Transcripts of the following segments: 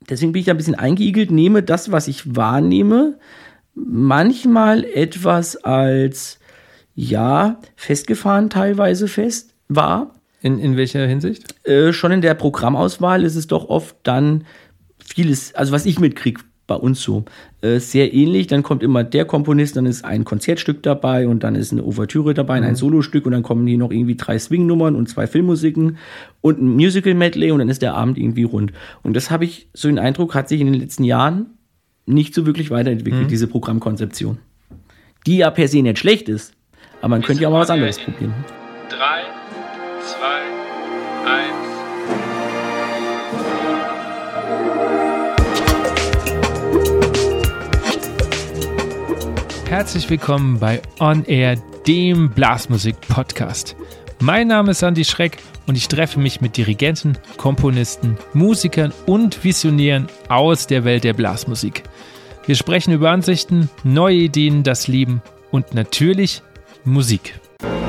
Deswegen bin ich da ein bisschen eingeigelt, nehme das, was ich wahrnehme, manchmal etwas als, ja, festgefahren teilweise fest wahr. In welcher Hinsicht? Schon in der Programmauswahl ist es doch oft dann vieles, also was ich mitkriege, bei uns so, sehr ähnlich. Dann kommt immer der Komponist, dann ist ein Konzertstück dabei und dann ist eine Ouvertüre dabei, ein Solostück und dann kommen hier noch irgendwie 3 Swing-Nummern und 2 Filmmusiken und ein Musical-Medley und dann ist der Abend irgendwie rund. Und das habe ich, so den Eindruck, hat sich in den letzten Jahren nicht so wirklich weiterentwickelt, diese Programmkonzeption. Die ja per se nicht schlecht ist, aber man könnte ja auch mal was anderes probieren. 3, 2, 1. Herzlich willkommen bei On Air, dem Blasmusik-Podcast. Mein Name ist Andi Schreck und ich treffe mich mit Dirigenten, Komponisten, Musikern und Visionären aus der Welt der Blasmusik. Wir sprechen über Ansichten, neue Ideen, das Leben und natürlich Musik.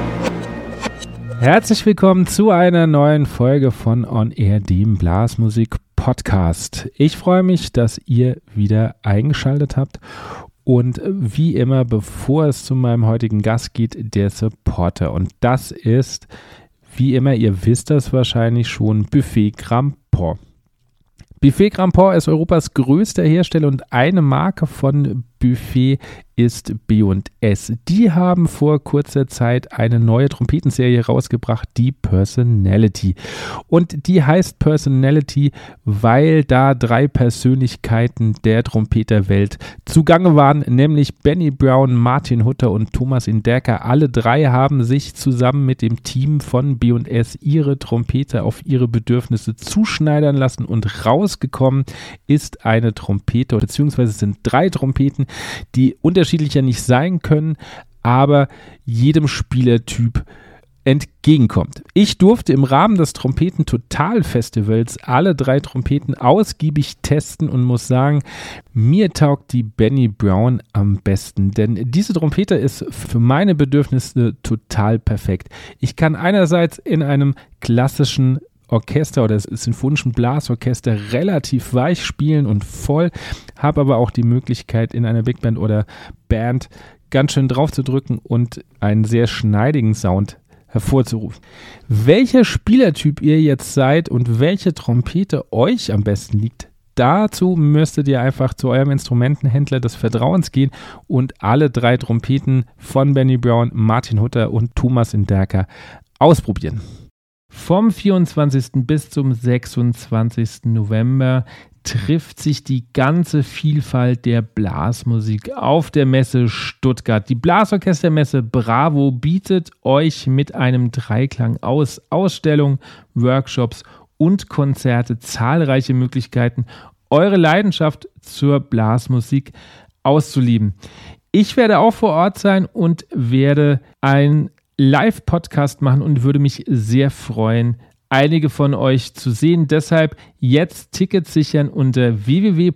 Herzlich willkommen zu einer neuen Folge von On Air, dem Blasmusik-Podcast. Ich freue mich, dass ihr wieder eingeschaltet habt. Und wie immer, bevor es zu meinem heutigen Gast geht, der Supporter. Und das ist, wie immer, ihr wisst das wahrscheinlich schon, Buffet Grandport. Buffet Grandport ist Europas größter Hersteller und eine Marke von Buffet ist B&S. Die haben vor kurzer Zeit eine neue Trompetenserie rausgebracht, die Personality. Und die heißt Personality, weil da 3 Persönlichkeiten der Trompeterwelt zugange waren, nämlich Benny Brown, Martin Hutter und Thomas Inderka. Alle 3 haben sich zusammen mit dem Team von B&S ihre Trompete auf ihre Bedürfnisse zuschneidern lassen und rausgekommen ist eine Trompete, beziehungsweise es sind 3 Trompeten, die unterschiedlicher nicht sein können, aber jedem Spielertyp entgegenkommt. Ich durfte im Rahmen des Trompeten-Total-Festivals alle 3 Trompeten ausgiebig testen und muss sagen, mir taugt die Benny Brown am besten, denn diese Trompete ist für meine Bedürfnisse total perfekt. Ich kann einerseits in einem klassischen Orchester oder sinfonischen Blasorchester relativ weich spielen und voll, habe aber auch die Möglichkeit in einer Big Band oder Band ganz schön drauf zu drücken und einen sehr schneidigen Sound hervorzurufen. Welcher Spielertyp ihr jetzt seid und welche Trompete euch am besten liegt, dazu müsstet ihr einfach zu eurem Instrumentenhändler des Vertrauens gehen und alle 3 Trompeten von Benny Brown, Martin Hutter und Thomas Inderka ausprobieren. Vom 24. bis zum 26. November trifft sich die ganze Vielfalt der Blasmusik auf der Messe Stuttgart. Die Blasorchestermesse Bravo bietet euch mit einem Dreiklang aus Ausstellungen, Workshops und Konzerte zahlreiche Möglichkeiten, eure Leidenschaft zur Blasmusik auszuleben. Ich werde auch vor Ort sein und werde ein Live-Podcast machen und würde mich sehr freuen, einige von euch zu sehen. Deshalb jetzt Tickets sichern unter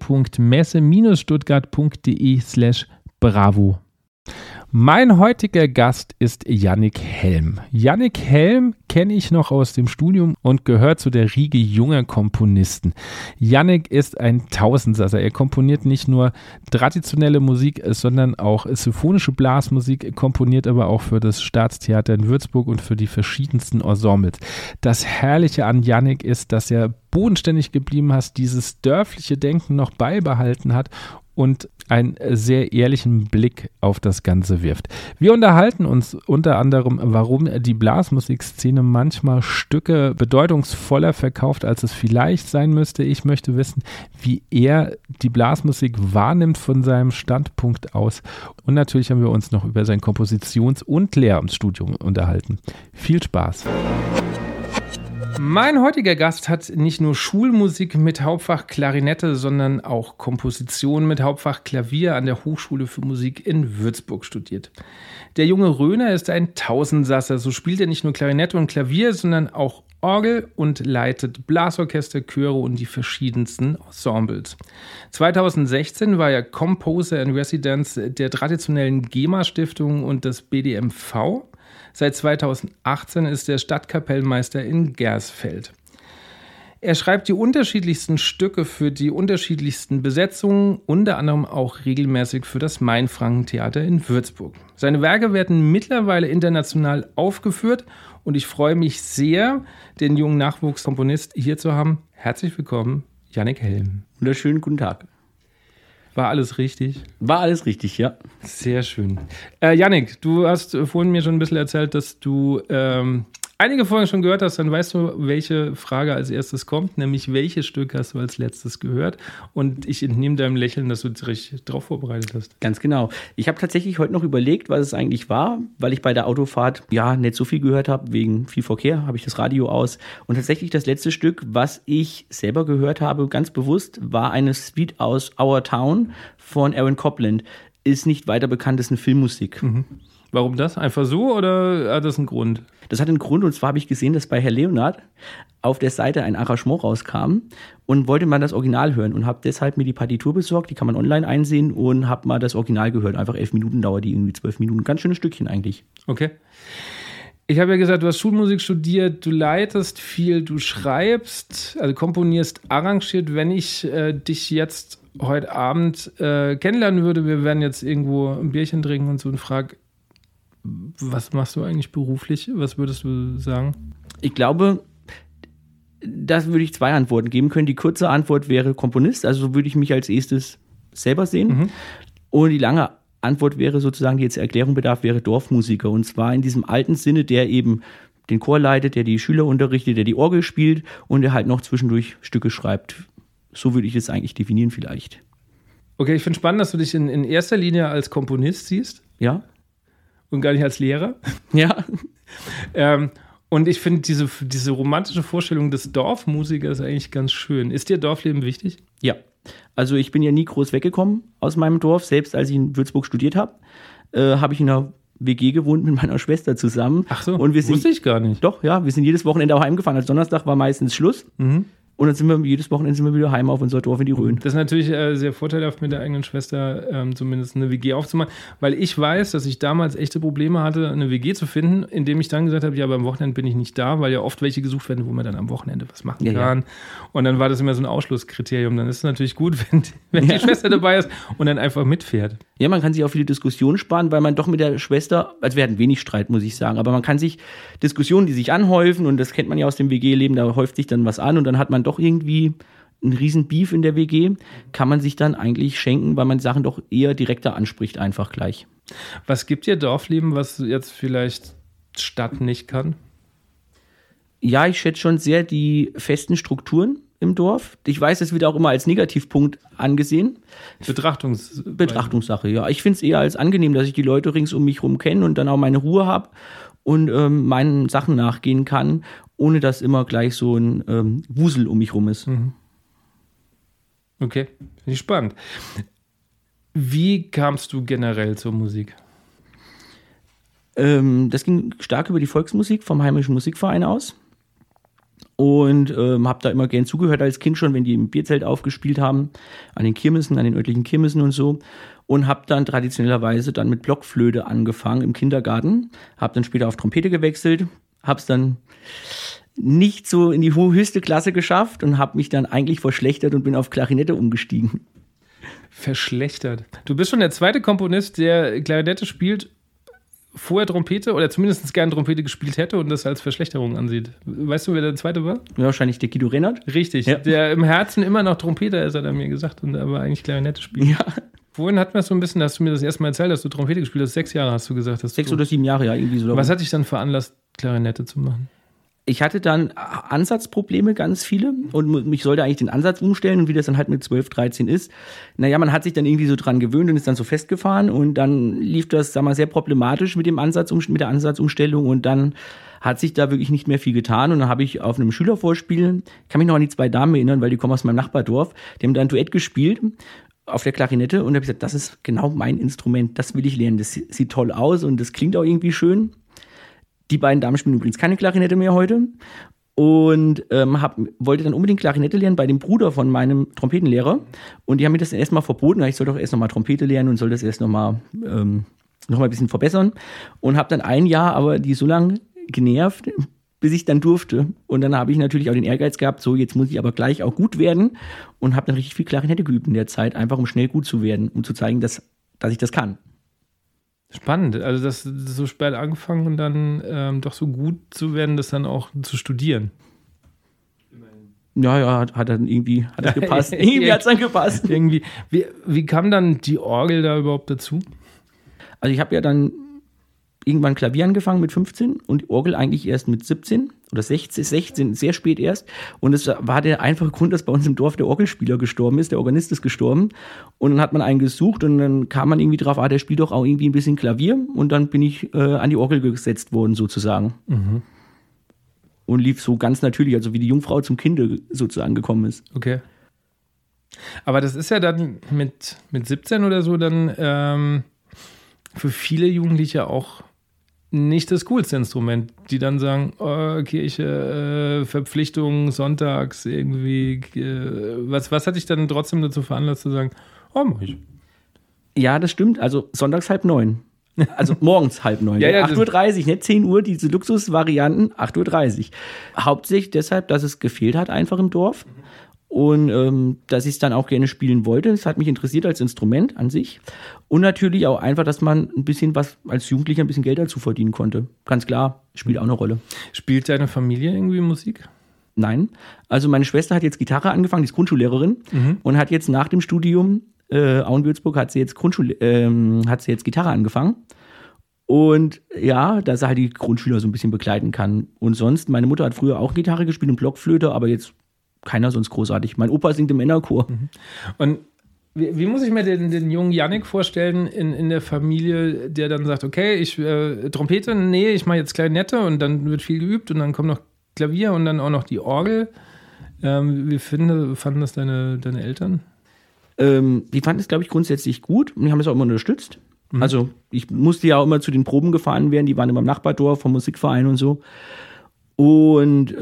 www.messe-stuttgart.de/bravo. Mein heutiger Gast ist Yannick Helm. Yannick Helm kenne ich noch aus dem Studium und gehört zu der Riege junger Komponisten. Yannick ist ein Tausendsasser. Er komponiert nicht nur traditionelle Musik, sondern auch symphonische Blasmusik, komponiert aber auch für das Staatstheater in Würzburg und für die verschiedensten Ensembles. Das Herrliche an Yannick ist, dass er bodenständig geblieben ist, dieses dörfliche Denken noch beibehalten hat und einen sehr ehrlichen Blick auf das Ganze wirft. Wir unterhalten uns unter anderem, warum die Blasmusikszene manchmal Stücke bedeutungsvoller verkauft, als es vielleicht sein müsste. Ich möchte wissen, wie er die Blasmusik wahrnimmt von seinem Standpunkt aus. Und natürlich haben wir uns noch über sein Kompositions- und Lehramtsstudium unterhalten. Viel Spaß! Mein heutiger Gast hat nicht nur Schulmusik mit Hauptfach Klarinette, sondern auch Komposition mit Hauptfach Klavier an der Hochschule für Musik in Würzburg studiert. Der junge Röner ist ein Tausendsasser. So spielt er nicht nur Klarinette und Klavier, sondern auch Orgel und leitet Blasorchester, Chöre und die verschiedensten Ensembles. 2016 war er Composer in Residence der traditionellen GEMA-Stiftung und des BDMV. Seit 2018 ist er Stadtkapellmeister in Gersfeld. Er schreibt die unterschiedlichsten Stücke für die unterschiedlichsten Besetzungen, unter anderem auch regelmäßig für das Mainfranken-Theater in Würzburg. Seine Werke werden mittlerweile international aufgeführt und ich freue mich sehr, den jungen Nachwuchskomponist hier zu haben. Herzlich willkommen, Jannik Helm. Wunderschönen guten Tag. War alles richtig? War alles richtig, ja. Sehr schön. Jannik, du hast vorhin mir schon ein bisschen erzählt, dass du einige Folgen schon gehört hast, dann weißt du, welche Frage als erstes kommt, nämlich welches Stück hast du als letztes gehört? Und ich entnehme deinem Lächeln, dass du dich richtig drauf vorbereitet hast. Ganz genau. Ich habe tatsächlich heute noch überlegt, was es eigentlich war, weil ich bei der Autofahrt ja nicht so viel gehört habe, wegen viel Verkehr, habe ich das Radio aus. Und tatsächlich das letzte Stück, was ich selber gehört habe, ganz bewusst, war eine Suite aus Our Town von Aaron Copland. Ist nicht weiter bekannt, ist eine Filmmusik. Mhm. Warum das? Einfach so oder hat das einen Grund? Das hat einen Grund, und zwar habe ich gesehen, dass bei Herr Leonard auf der Seite ein Arrangement rauskam und wollte mal das Original hören und habe deshalb mir die Partitur besorgt, die kann man online einsehen, und habe mal das Original gehört. Einfach 11 Minuten dauert die, irgendwie 12 Minuten. Ganz schönes Stückchen eigentlich. Okay. Ich habe ja gesagt, du hast Schulmusik studiert, du leitest viel, du schreibst, also komponierst, arrangiert. Wenn ich dich jetzt heute Abend kennenlernen würde, wir werden jetzt irgendwo ein Bierchen trinken und so, und frage, was machst du eigentlich beruflich? Was würdest du sagen? Ich glaube, das würde ich 2 Antworten geben können. Die kurze Antwort wäre Komponist, also so würde ich mich als erstes selber sehen. Mhm. Und die lange Antwort wäre sozusagen, die jetzt Erklärung bedarf, wäre Dorfmusiker. Und zwar in diesem alten Sinne, der eben den Chor leitet, der die Schüler unterrichtet, der die Orgel spielt und der halt noch zwischendurch Stücke schreibt. So würde ich es eigentlich definieren vielleicht. Okay, ich finde spannend, dass du dich in erster Linie als Komponist siehst. Ja. Und gar nicht als Lehrer. Ja. Und ich finde diese romantische Vorstellung des Dorfmusikers eigentlich ganz schön. Ist dir Dorfleben wichtig? Ja. Also ich bin ja nie groß weggekommen aus meinem Dorf. Selbst als ich in Würzburg studiert habe, habe ich in einer WG gewohnt mit meiner Schwester zusammen. Ach so, und wusste ich gar nicht. Doch, ja. Wir sind jedes Wochenende auch heimgefahren. Also Donnerstag war meistens Schluss. Mhm. Und dann jedes Wochenende wieder heim auf unser Dorf in die Rhön. Das ist natürlich sehr vorteilhaft, mit der eigenen Schwester zumindest eine WG aufzumachen, weil ich weiß, dass ich damals echte Probleme hatte, eine WG zu finden, indem ich dann gesagt habe, ja, aber am Wochenende bin ich nicht da, weil ja oft welche gesucht werden, wo man dann am Wochenende was machen kann. Ja. Und dann war das immer so ein Ausschlusskriterium. Dann ist es natürlich gut, wenn die Schwester dabei ist und dann einfach mitfährt. Ja, man kann sich auch viele Diskussionen sparen, weil man doch mit der Schwester, also wir hatten wenig Streit, muss ich sagen, aber man kann sich Diskussionen, die sich anhäufen, und das kennt man ja aus dem WG-Leben, da häuft sich dann was an und dann hat man doch irgendwie einen riesen Beef in der WG, kann man sich dann eigentlich schenken, weil man Sachen doch eher direkter anspricht, einfach gleich. Was gibt dir Dorfleben, was jetzt vielleicht Stadt nicht kann? Ja, ich schätze schon sehr die festen Strukturen im Dorf. Ich weiß, das wird auch immer als Negativpunkt angesehen. Betrachtungssache, ja. Ich finde es eher als angenehm, dass ich die Leute rings um mich herum kenne und dann auch meine Ruhe habe und meinen Sachen nachgehen kann, ohne dass immer gleich so ein Wusel um mich rum ist. Mhm. Okay, finde ich spannend. Wie kamst du generell zur Musik? Das ging stark über die Volksmusik vom Heimischen Musikverein aus. Und habe da immer gern zugehört als Kind schon, wenn die im Bierzelt aufgespielt haben, an den Kirmessen, an den örtlichen Kirmessen und so. Und habe dann traditionellerweise dann mit Blockflöte angefangen im Kindergarten. Habe dann später auf Trompete gewechselt, habe es dann nicht so in die höchste Klasse geschafft und habe mich dann eigentlich verschlechtert und bin auf Klarinette umgestiegen. Verschlechtert? Du bist schon der zweite Komponist, der Klarinette spielt, vorher Trompete oder zumindest gerne Trompete gespielt hätte und das als Verschlechterung ansieht. Weißt du, wer der zweite war? Ja, wahrscheinlich der Guido Rennert. Richtig, ja. Der im Herzen immer noch Trompeter ist, hat er mir gesagt, und aber eigentlich Klarinette spielt. Ja. Vorhin hatten wir es so ein bisschen, hast du mir das erste Mal erzählt, dass du Trompete gespielt hast. 6 Jahre hast du gesagt. 6 oder 7 Jahre, ja, irgendwie so. Was hat dich dann veranlasst, Klarinette zu machen? Ich hatte dann Ansatzprobleme, ganz viele, und ich sollte eigentlich den Ansatz umstellen, und wie das dann halt mit 12, 13 ist. Naja, man hat sich dann irgendwie so dran gewöhnt und ist dann so festgefahren, und dann lief das, sag mal, sehr problematisch mit der Ansatzumstellung, und dann hat sich da wirklich nicht mehr viel getan, und dann habe ich auf einem Schülervorspiel, kann mich noch an die 2 Damen erinnern, weil die kommen aus meinem Nachbardorf, die haben da ein Duett gespielt auf der Klarinette, und habe gesagt, das ist genau mein Instrument, das will ich lernen, das sieht toll aus und das klingt auch irgendwie schön. Die beiden Damen spielen übrigens keine Klarinette mehr heute, und wollte dann unbedingt Klarinette lernen bei dem Bruder von meinem Trompetenlehrer, und die haben mir das erstmal verboten, ich soll doch erst nochmal Trompete lernen und soll das erst nochmal ein bisschen verbessern, und habe dann ein Jahr aber die so lange genervt, bis ich dann durfte. Und dann habe ich natürlich auch den Ehrgeiz gehabt, so jetzt muss ich aber gleich auch gut werden und habe dann richtig viel Klarinette geübt in der Zeit, einfach um schnell gut zu werden, um zu zeigen, dass ich das kann. Spannend, also das so spät angefangen und dann doch so gut zu werden, das dann auch zu studieren. Ja, hat das gepasst. Irgendwie hat es dann gepasst. Irgendwie. Wie kam dann die Orgel da überhaupt dazu? Also ich habe ja dann irgendwann Klavier angefangen mit 15 und die Orgel eigentlich erst mit 17 oder 16, sehr spät erst. Und es war der einfache Grund, dass bei uns im Dorf der Orgelspieler gestorben ist, der Organist ist gestorben. Und dann hat man einen gesucht und dann kam man irgendwie drauf, der spielt doch auch irgendwie ein bisschen Klavier. Und dann bin ich an die Orgel gesetzt worden sozusagen. Mhm. Und lief so ganz natürlich, also wie die Jungfrau zum Kinde sozusagen gekommen ist. Okay. Aber das ist ja dann mit 17 oder so dann für viele Jugendliche auch nicht das coolste Instrument, die dann sagen, Kirche, Verpflichtung, sonntags irgendwie. Was hat dich dann trotzdem dazu veranlasst zu sagen, mach ich? Ja, das stimmt. Also sonntags 8:30. Also morgens 8:30. Ja, 8:30 Uhr, nicht 10 Uhr, diese Luxusvarianten, 8:30 Uhr. Hauptsächlich deshalb, dass es gefehlt hat einfach im Dorf. Und dass ich es dann auch gerne spielen wollte. Es hat mich interessiert als Instrument an sich. Und natürlich auch einfach, dass man ein bisschen was als Jugendlicher ein bisschen Geld dazu verdienen konnte. Ganz klar, spielt auch eine Rolle. Spielt deine Familie irgendwie Musik? Nein. Also meine Schwester hat jetzt Gitarre angefangen, die ist Grundschullehrerin und hat jetzt nach dem Studium Auen-Würzburg hat sie jetzt Gitarre angefangen. Und ja, dass er halt die Grundschüler so ein bisschen begleiten kann. Und sonst, meine Mutter hat früher auch Gitarre gespielt und Blockflöte, aber jetzt keiner sonst großartig. Mein Opa singt im Männerchor. Und wie muss ich mir den jungen Yannick vorstellen in der Familie, der dann sagt, okay, ich Trompete, nee, ich mache jetzt Klarinette und dann wird viel geübt und dann kommt noch Klavier und dann auch noch die Orgel. Wie fanden das deine Eltern? Die fanden es, glaube ich, grundsätzlich gut und die haben es auch immer unterstützt. Mhm. Also ich musste ja auch immer zu den Proben gefahren werden, die waren immer im Nachbardorf vom Musikverein und so. Und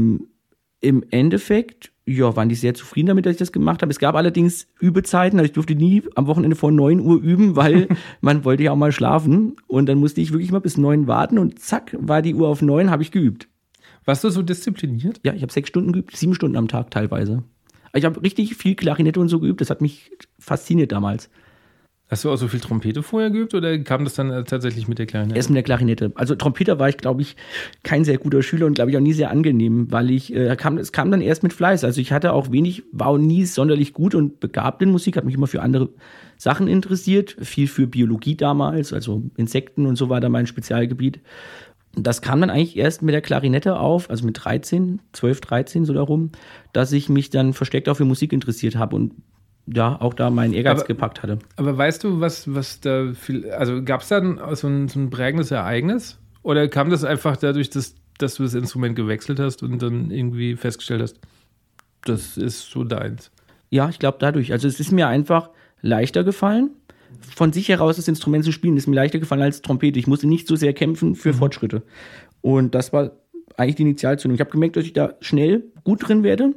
im Endeffekt, ja, waren die sehr zufrieden damit, dass ich das gemacht habe. Es gab allerdings Übezeiten, also ich durfte nie am Wochenende vor 9 Uhr üben, weil man wollte ja auch mal schlafen. Und dann musste ich wirklich mal bis 9 warten und zack, war die Uhr auf 9, habe ich geübt. Warst du so diszipliniert? Ja, ich habe 6 Stunden geübt, 7 Stunden am Tag teilweise. Ich habe richtig viel Klarinette und so geübt, das hat mich fasziniert damals. Hast du auch so viel Trompete vorher geübt oder kam das dann tatsächlich mit der Klarinette? Erst mit der Klarinette. Also Trompeter war ich, glaube ich, kein sehr guter Schüler und glaube ich auch nie sehr angenehm, weil es kam dann erst mit Fleiß. Also ich hatte auch war auch nie sonderlich gut und begabt in Musik, habe mich immer für andere Sachen interessiert, viel für Biologie damals, also Insekten und so war da mein Spezialgebiet. Und das kam dann eigentlich erst mit der Klarinette auf, also mit 12, 13 so darum, dass ich mich dann versteckt auch für Musik interessiert habe und ja, auch da meinen Ehrgeiz gepackt hatte. Aber weißt du, was da also gab es dann so ein prägendes Ereignis? Oder kam das einfach dadurch, dass du das Instrument gewechselt hast und dann irgendwie festgestellt hast, das ist so deins? Ja, ich glaube dadurch. Also es ist mir einfach leichter gefallen, von sich heraus das Instrument zu spielen, ist mir leichter gefallen als Trompete. Ich musste nicht so sehr kämpfen für Fortschritte. Und das war eigentlich die Initialzündung. Ich habe gemerkt, dass ich da schnell gut drin werde.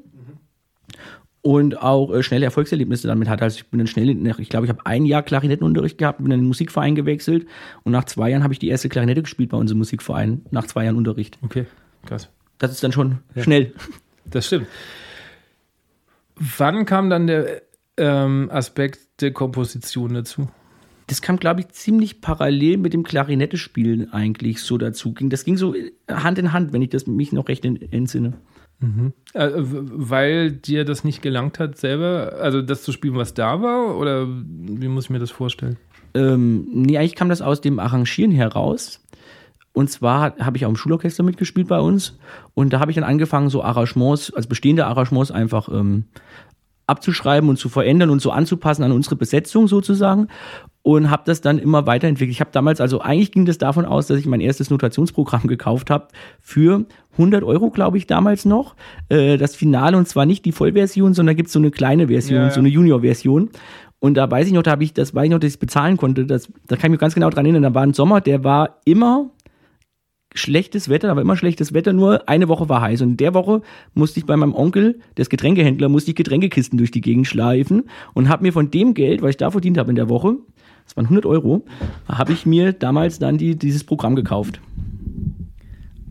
Und auch schnelle Erfolgserlebnisse damit hatte. Also ich bin dann schnell, ich glaube, ich habe 1 Jahr Klarinettenunterricht gehabt, bin dann in den Musikverein gewechselt und nach 2 Jahren habe ich die erste Klarinette gespielt bei unserem Musikverein, nach 2 Jahren Unterricht. Okay, krass. Das ist dann schon schnell. Das stimmt. Wann kam dann der Aspekt der Komposition dazu? Das kam, glaube ich, ziemlich parallel mit dem Klarinette-Spielen eigentlich so dazu. Das ging so Hand in Hand, wenn ich mich noch recht entsinne. Mhm. Weil dir das nicht gelangt hat, selber, also das zu spielen, was da war? Oder wie muss ich mir das vorstellen? Nee, eigentlich kam das aus dem Arrangieren heraus. Und zwar habe ich auch im Schulorchester mitgespielt bei uns. Und da habe ich dann angefangen, so Arrangements, also bestehende Arrangements einfach abzuschreiben und zu verändern und so anzupassen an unsere Besetzung sozusagen. Und habe das dann immer weiterentwickelt. Ich habe damals, also eigentlich ging das davon aus, dass ich mein erstes Notationsprogramm gekauft habe für 100 €, glaube ich, damals noch. Das Finale, und zwar nicht die Vollversion, sondern gibt es so eine kleine Version, so eine Junior-Version. Und da weiß ich noch, dass ich es bezahlen konnte. Da kann ich mich ganz genau dran erinnern. Da war ein Sommer, der war immer schlechtes Wetter, nur eine Woche war heiß. Und in der Woche musste ich bei meinem Onkel, der ist Getränkehändler, Getränkekisten durch die Gegend schleifen und habe mir von dem Geld, was ich da verdient habe in der Woche, das waren 100 €, habe ich mir damals dann dieses Programm gekauft.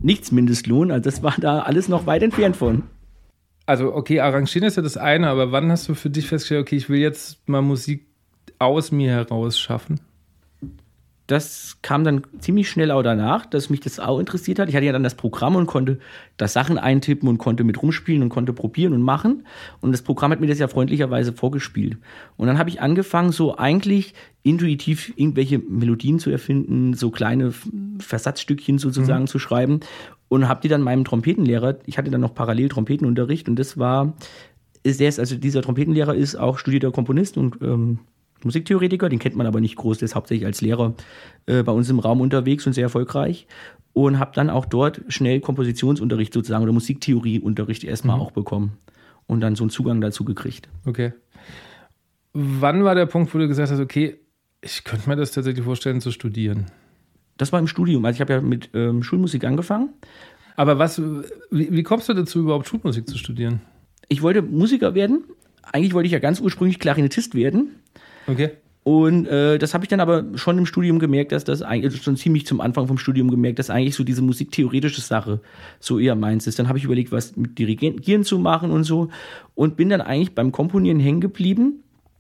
nichts Mindestlohn. Also das war da alles noch weit entfernt von. Also okay, arrangieren ist ja das eine, aber wann hast du für dich festgestellt, okay, ich will jetzt mal Musik aus mir heraus schaffen? Das kam dann ziemlich schnell auch danach, dass mich das auch interessiert hat. Ich hatte ja dann das Programm und konnte da Sachen eintippen und konnte mit rumspielen und konnte probieren und machen. Und das Programm hat mir das ja freundlicherweise vorgespielt. Und dann habe ich angefangen, so eigentlich intuitiv irgendwelche Melodien zu erfinden, so kleine Versatzstückchen sozusagen zu schreiben. Und habe die dann meinem Trompetenlehrer, ich hatte dann noch parallel Trompetenunterricht und das war, also dieser Trompetenlehrer ist auch studierter Komponist und Musiktheoretiker, den kennt man aber nicht groß, der ist hauptsächlich als Lehrer bei uns im Raum unterwegs und sehr erfolgreich. Und habe dann auch dort schnell Kompositionsunterricht sozusagen oder Musiktheorieunterricht erstmal auch bekommen und dann so einen Zugang dazu gekriegt. Okay. Wann war der Punkt, wo du gesagt hast, okay, ich könnte mir das tatsächlich vorstellen zu studieren? Das war im Studium, also ich habe ja mit Schulmusik angefangen. Aber wie kommst du dazu, überhaupt Schulmusik zu studieren? Ich wollte Musiker werden. Eigentlich wollte ich ja ganz ursprünglich Klarinettist werden. Okay. Und das habe ich dann aber schon im Studium gemerkt, dass das eigentlich, also schon ziemlich zum Anfang vom Studium gemerkt, dass eigentlich so diese musiktheoretische Sache so eher meins ist. Dann habe ich überlegt, was mit Dirigieren zu machen und so und bin dann eigentlich beim Komponieren hängen geblieben,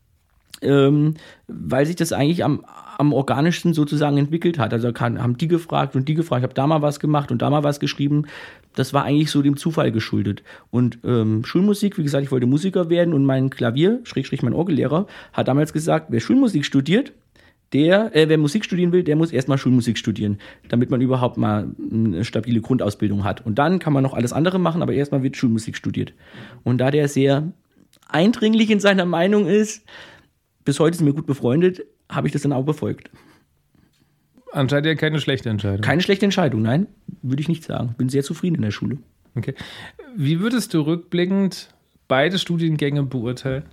weil sich das eigentlich am organischsten sozusagen entwickelt hat. Also haben die gefragt und die gefragt, ich habe da mal was gemacht und da mal was geschrieben. Das war eigentlich so dem Zufall geschuldet. Und Schulmusik, wie gesagt, ich wollte Musiker werden und mein mein Orgellehrer, hat damals gesagt, wer Schulmusik studiert, wer Musik studieren will, der muss erstmal Schulmusik studieren, damit man überhaupt mal eine stabile Grundausbildung hat. Und dann kann man noch alles andere machen, aber erstmal wird Schulmusik studiert. Und da der sehr eindringlich in seiner Meinung ist, bis heute sind wir gut befreundet, habe ich das dann auch befolgt. Anscheinend ja keine schlechte Entscheidung. Keine schlechte Entscheidung, nein, würde ich nicht sagen. Bin sehr zufrieden in der Schule. Okay. Wie würdest du rückblickend beide Studiengänge beurteilen?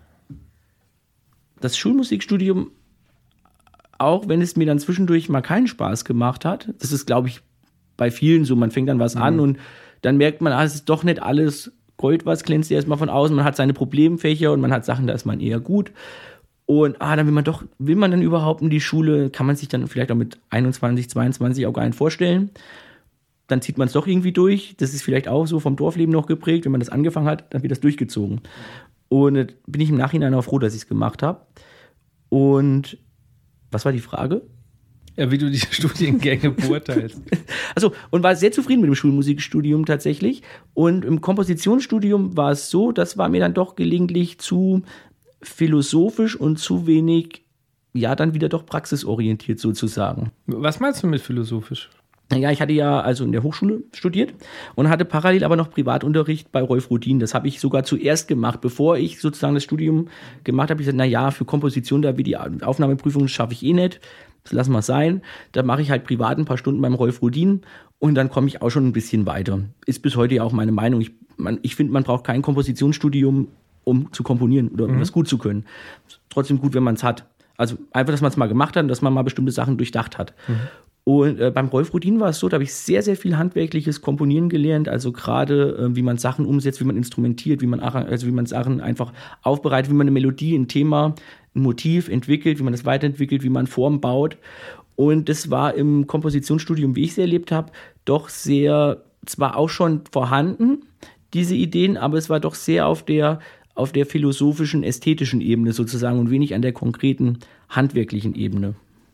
Das Schulmusikstudium, auch wenn es mir dann zwischendurch mal keinen Spaß gemacht hat, das ist, glaube ich, bei vielen so, man fängt dann was an und dann merkt man, es ist doch nicht alles Gold, was glänzt erstmal von außen, man hat seine Problemfächer und man hat Sachen, da ist man eher gut. Und dann will man dann überhaupt in die Schule, kann man sich dann vielleicht auch mit 21, 22 auch gar nicht vorstellen. Dann zieht man es doch irgendwie durch. Das ist vielleicht auch so vom Dorfleben noch geprägt. Wenn man das angefangen hat, dann wird das durchgezogen. Und bin ich im Nachhinein auch froh, dass ich es gemacht habe. Und was war die Frage? Ja, wie du die Studiengänge beurteilst. Also, und war sehr zufrieden mit dem Schulmusikstudium tatsächlich. Und im Kompositionsstudium war es so, das war mir dann doch gelegentlich zu philosophisch und zu wenig, ja, dann wieder doch praxisorientiert sozusagen. Was meinst du mit philosophisch? Naja, ich hatte ja also in der Hochschule studiert und hatte parallel aber noch Privatunterricht bei Rolf Rudin. Das habe ich sogar zuerst gemacht, bevor ich sozusagen das Studium gemacht habe. Ich gesagt, naja, für Komposition, da wie die Aufnahmeprüfung, das schaffe ich eh nicht. Das lassen wir sein. Da mache ich halt privat ein paar Stunden beim Rolf Rudin und dann komme ich auch schon ein bisschen weiter. Ist bis heute ja auch meine Meinung. Ich finde, man braucht kein Kompositionsstudium, um zu komponieren oder um das gut zu können. Trotzdem gut, wenn man es hat. Also einfach, dass man es mal gemacht hat und dass man mal bestimmte Sachen durchdacht hat. Und beim Rolf Rudin war es so, da habe ich sehr, sehr viel handwerkliches Komponieren gelernt. Also gerade, wie man Sachen umsetzt, wie man instrumentiert, wie man Sachen einfach aufbereitet, wie man eine Melodie, ein Thema, ein Motiv entwickelt, wie man das weiterentwickelt, wie man Formen baut. Und das war im Kompositionsstudium, wie ich es erlebt habe, doch sehr, zwar auch schon vorhanden, diese Ideen, aber es war doch sehr auf der philosophischen, ästhetischen Ebene sozusagen und wenig an der konkreten, handwerklichen Ebene.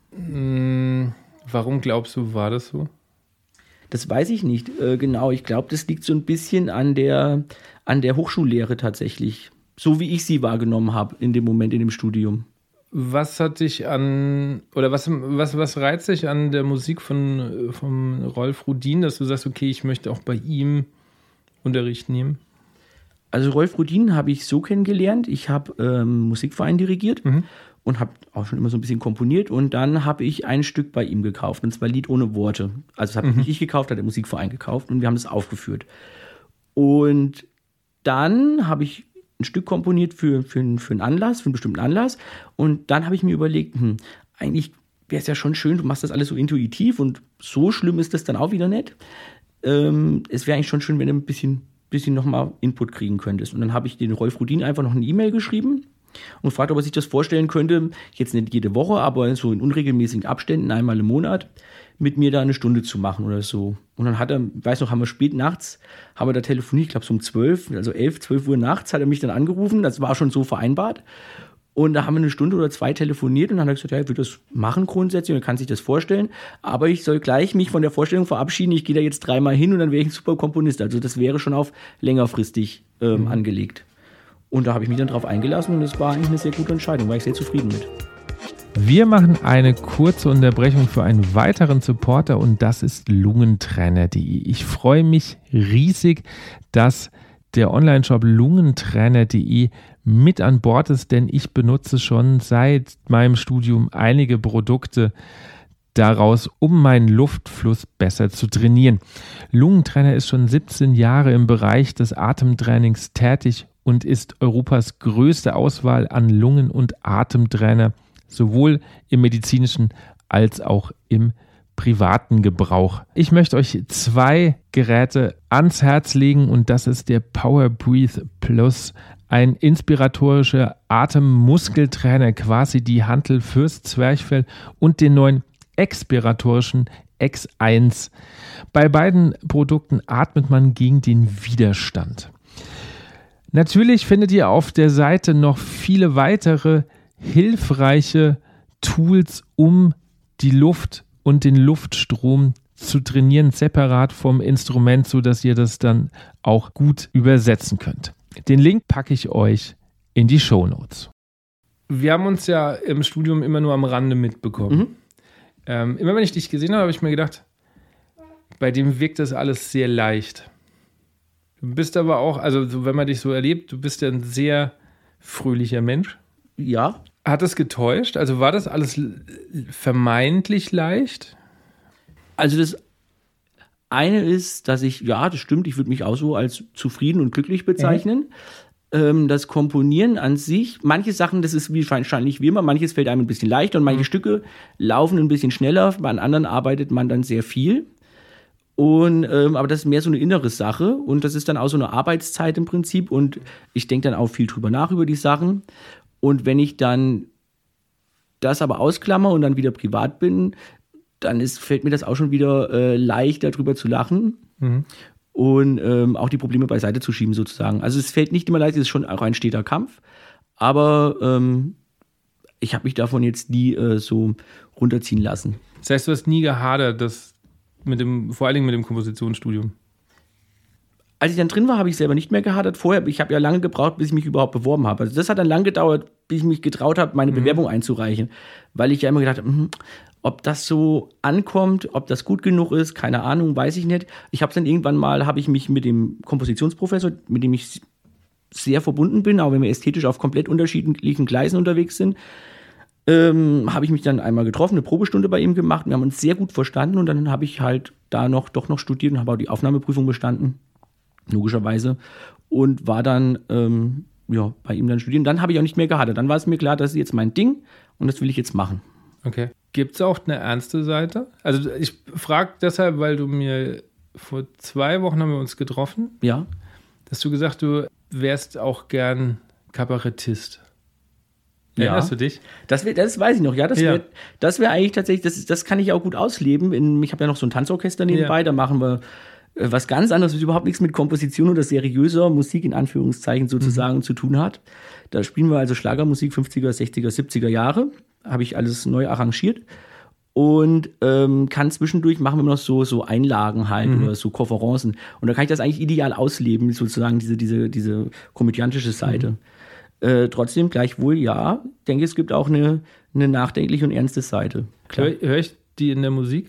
Warum glaubst du, war das so? Das weiß ich nicht genau. Ich glaube, das liegt so ein bisschen an der Hochschullehre tatsächlich. So wie ich sie wahrgenommen habe in dem Moment in dem Studium. Was hat dich was reizt dich an der Musik von Rolf Rudin, dass du sagst, okay, ich möchte auch bei ihm Unterricht nehmen? Also Rolf Rudin habe ich so kennengelernt. Ich habe Musikverein dirigiert und habe auch schon immer so ein bisschen komponiert. Und dann habe ich ein Stück bei ihm gekauft, und zwar Lied ohne Worte. Also das habe nicht ich gekauft, hat der Musikverein gekauft und wir haben das aufgeführt. Und dann habe ich ein Stück komponiert für einen Anlass, für einen bestimmten Anlass. Und dann habe ich mir überlegt, eigentlich wäre es ja schon schön, du machst das alles so intuitiv und so schlimm ist das dann auch wieder nicht. Es wäre eigentlich schon schön, wenn du ein bisschen nochmal Input kriegen könntest. Und dann habe ich den Rolf Rudin einfach noch eine E-Mail geschrieben und gefragt, ob er sich das vorstellen könnte, jetzt nicht jede Woche, aber so in unregelmäßigen Abständen, einmal im Monat, mit mir da eine Stunde zu machen oder so. Und dann hat er, weiß noch, haben wir spät nachts, haben wir da telefoniert, ich glaube so um 12, also 11, 12 Uhr nachts hat er mich dann angerufen, das war schon so vereinbart. Und da haben wir eine Stunde oder zwei telefoniert und dann hat er gesagt, ja, ich würde das machen grundsätzlich und er kann sich das vorstellen, aber ich soll gleich mich von der Vorstellung verabschieden, ich gehe da jetzt 3-mal hin und dann wäre ich ein super Komponist. Also das wäre schon auf längerfristig angelegt. Und da habe ich mich dann drauf eingelassen und es war eigentlich eine sehr gute Entscheidung, war ich sehr zufrieden mit. Wir machen eine kurze Unterbrechung für einen weiteren Supporter und das ist lungentrainer.de. Ich freue mich riesig, dass der Online-Shop lungentrainer.de mit an Bord ist, denn ich benutze schon seit meinem Studium einige Produkte daraus, um meinen Luftfluss besser zu trainieren. Lungentrainer ist schon 17 Jahre im Bereich des Atemtrainings tätig und ist Europas größte Auswahl an Lungen- und Atemtrainer, sowohl im medizinischen als auch im privaten Gebrauch. Ich möchte euch 2 Geräte ans Herz legen und das ist der Power Breathe Plus, ein inspiratorischer Atemmuskeltrainer, quasi die Hantel fürs Zwerchfell und den neuen expiratorischen X1. Bei beiden Produkten atmet man gegen den Widerstand. Natürlich findet ihr auf der Seite noch viele weitere hilfreiche Tools, um die Luft und den Luftstrom zu trainieren, separat vom Instrument, sodass ihr das dann auch gut übersetzen könnt. Den Link packe ich euch in die Shownotes. Wir haben uns ja im Studium immer nur am Rande mitbekommen. Immer wenn ich dich gesehen habe, habe ich mir gedacht, bei dem wirkt das alles sehr leicht. Du bist aber auch, also wenn man dich so erlebt, du bist ja ein sehr fröhlicher Mensch. Ja. Hat es getäuscht? Also war das alles vermeintlich leicht? Also das eine ist, dass ich, ja, das stimmt, ich würde mich auch so als zufrieden und glücklich bezeichnen. Das Komponieren an sich, manche Sachen, das ist wahrscheinlich wie immer, manches fällt einem ein bisschen leichter und manche Stücke laufen ein bisschen schneller, bei anderen arbeitet man dann sehr viel. Und aber das ist mehr so eine innere Sache und das ist dann auch so eine Arbeitszeit im Prinzip und ich denke dann auch viel drüber nach über die Sachen. Und wenn ich dann das aber ausklammer und dann wieder privat bin, dann fällt mir das auch schon wieder leicht, darüber zu lachen und auch die Probleme beiseite zu schieben sozusagen. Also es fällt nicht immer leicht, es ist schon auch ein steter Kampf, aber ich habe mich davon jetzt nie so runterziehen lassen. Das heißt, du hast nie gehadert, vor allen Dingen mit dem Kompositionsstudium? Als ich dann drin war, habe ich selber nicht mehr gehadert. Vorher, ich habe ja lange gebraucht, bis ich mich überhaupt beworben habe. Also das hat dann lange gedauert, bis ich mich getraut habe, meine Bewerbung einzureichen. Weil ich ja immer gedacht habe, ob das so ankommt, ob das gut genug ist, keine Ahnung, weiß ich nicht. Ich habe dann irgendwann mal, habe ich mich mit dem Kompositionsprofessor, mit dem ich sehr verbunden bin, auch wenn wir ästhetisch auf komplett unterschiedlichen Gleisen unterwegs sind, habe ich mich dann einmal getroffen, eine Probestunde bei ihm gemacht. Wir haben uns sehr gut verstanden und dann habe ich halt da doch noch studiert und habe auch die Aufnahmeprüfung bestanden. Logischerweise. Und war dann bei ihm dann studieren. Dann habe ich auch nicht mehr gehadert. Dann war es mir klar, das ist jetzt mein Ding und das will ich jetzt machen. Okay. Gibt es auch eine ernste Seite? Also ich frage deshalb, weil du mir vor 2 Wochen haben wir uns getroffen. Ja. Dass du gesagt, du wärst auch gern Kabarettist. Erinnerst du dich? Das weiß ich noch, ja. Das wäre eigentlich tatsächlich, das kann ich auch gut ausleben. Ich habe ja noch so ein Tanzorchester nebenbei, da machen wir was ganz anderes, was überhaupt nichts mit Komposition oder seriöser Musik in Anführungszeichen sozusagen zu tun hat. Da spielen wir also Schlagermusik 50er, 60er, 70er Jahre. Habe ich alles neu arrangiert. Und kann zwischendurch, machen wir immer noch so Einlagen halt oder so Konferenzen. Und da kann ich das eigentlich ideal ausleben, sozusagen diese komödiantische Seite. Trotzdem gleichwohl, ja, denke es gibt auch eine nachdenkliche und ernste Seite. Hör ich die in der Musik?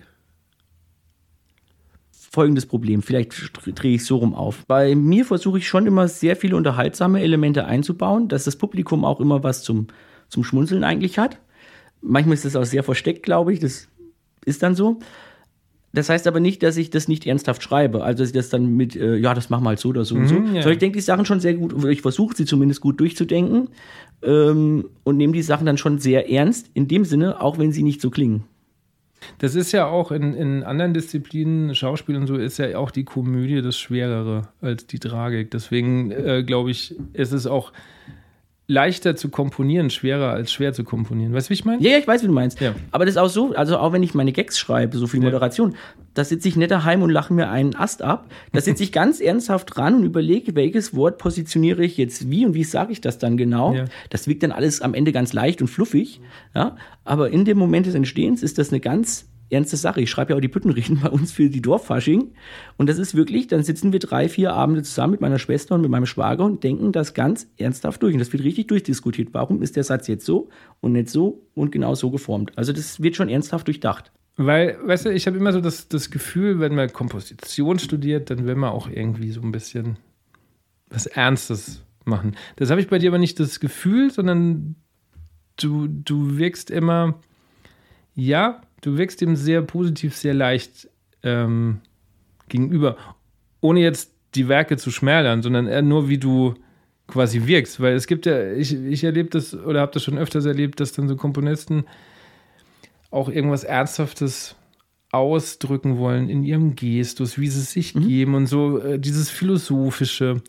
Folgendes Problem, vielleicht drehe ich es so rum auf. Bei mir versuche ich schon immer sehr viele unterhaltsame Elemente einzubauen, dass das Publikum auch immer was zum Schmunzeln eigentlich hat. Manchmal ist das auch sehr versteckt, glaube ich, das ist dann so. Das heißt aber nicht, dass ich das nicht ernsthaft schreibe, also dass ich das dann mit, das machen wir halt so oder so und so. Ja. Sondern ich denke die Sachen schon sehr gut, ich versuche sie zumindest gut durchzudenken und nehme die Sachen dann schon sehr ernst, in dem Sinne, auch wenn sie nicht so klingen. Das ist ja auch in anderen Disziplinen, Schauspiel und so, ist ja auch die Komödie das Schwerere als die Tragik. Deswegen glaube ich, ist es auch leichter zu komponieren, schwerer als schwer zu komponieren. Weißt du, wie ich meine? Ja, ich weiß, wie du meinst. Ja. Aber das ist auch so, also auch wenn ich meine Gags schreibe, so viel Moderation, da sitze ich nicht daheim und lache mir einen Ast ab. Da sitze ich ganz ernsthaft dran und überlege, welches Wort positioniere ich jetzt wie und wie sage ich das dann genau. Ja. Das wirkt dann alles am Ende ganz leicht und fluffig. Ja? Aber in dem Moment des Entstehens ist das eine ganz ernste Sache. Ich schreibe ja auch die Büttenreden bei uns für die Dorffasching. Und das ist wirklich, dann sitzen wir 3-4 Abende zusammen mit meiner Schwester und mit meinem Schwager und denken das ganz ernsthaft durch. Und das wird richtig durchdiskutiert. Warum ist der Satz jetzt so und nicht so und genau so geformt? Also das wird schon ernsthaft durchdacht. Weil, weißt du, ich habe immer so das Gefühl, wenn man Komposition studiert, dann will man auch irgendwie so ein bisschen was Ernstes machen. Das habe ich bei dir aber nicht das Gefühl, sondern du wirkst immer, du wirkst dem sehr positiv, sehr leicht gegenüber. Ohne jetzt die Werke zu schmälern, sondern eher nur, wie du quasi wirkst. Weil es gibt ja, ich erlebe das oder habe das schon öfters erlebt, dass dann so Komponisten auch irgendwas Ernsthaftes ausdrücken wollen in ihrem Gestus, wie sie es sich geben und so, dieses Philosophische.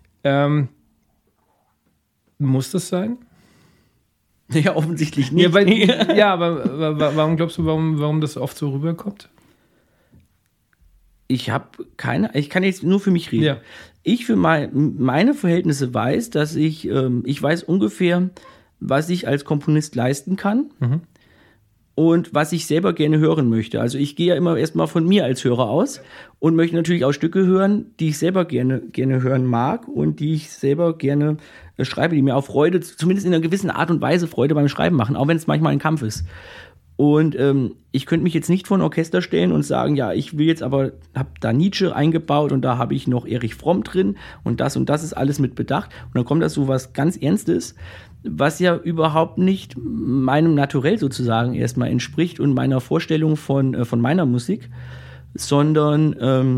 Muss das sein? Ja, offensichtlich nicht. Aber warum glaubst du, warum das oft so rüberkommt? Ich kann jetzt nur für mich reden. Ja. Ich für meine Verhältnisse weiß, dass ich weiß ungefähr, was ich als Komponist leisten kann und was ich selber gerne hören möchte. Also ich gehe ja immer erstmal von mir als Hörer aus und möchte natürlich auch Stücke hören, die ich selber gerne hören mag und die ich selber gerne schreibe, die mir auch Freude, zumindest in einer gewissen Art und Weise Freude beim Schreiben machen, auch wenn es manchmal ein Kampf ist. Und ich könnte mich jetzt nicht vor ein Orchester stellen und sagen, ja, ich will jetzt aber, habe da Nietzsche eingebaut und da habe ich noch Erich Fromm drin und das ist alles mit bedacht. Und dann kommt das so was ganz Ernstes, was ja überhaupt nicht meinem Naturell sozusagen erstmal entspricht und meiner Vorstellung von meiner Musik, sondern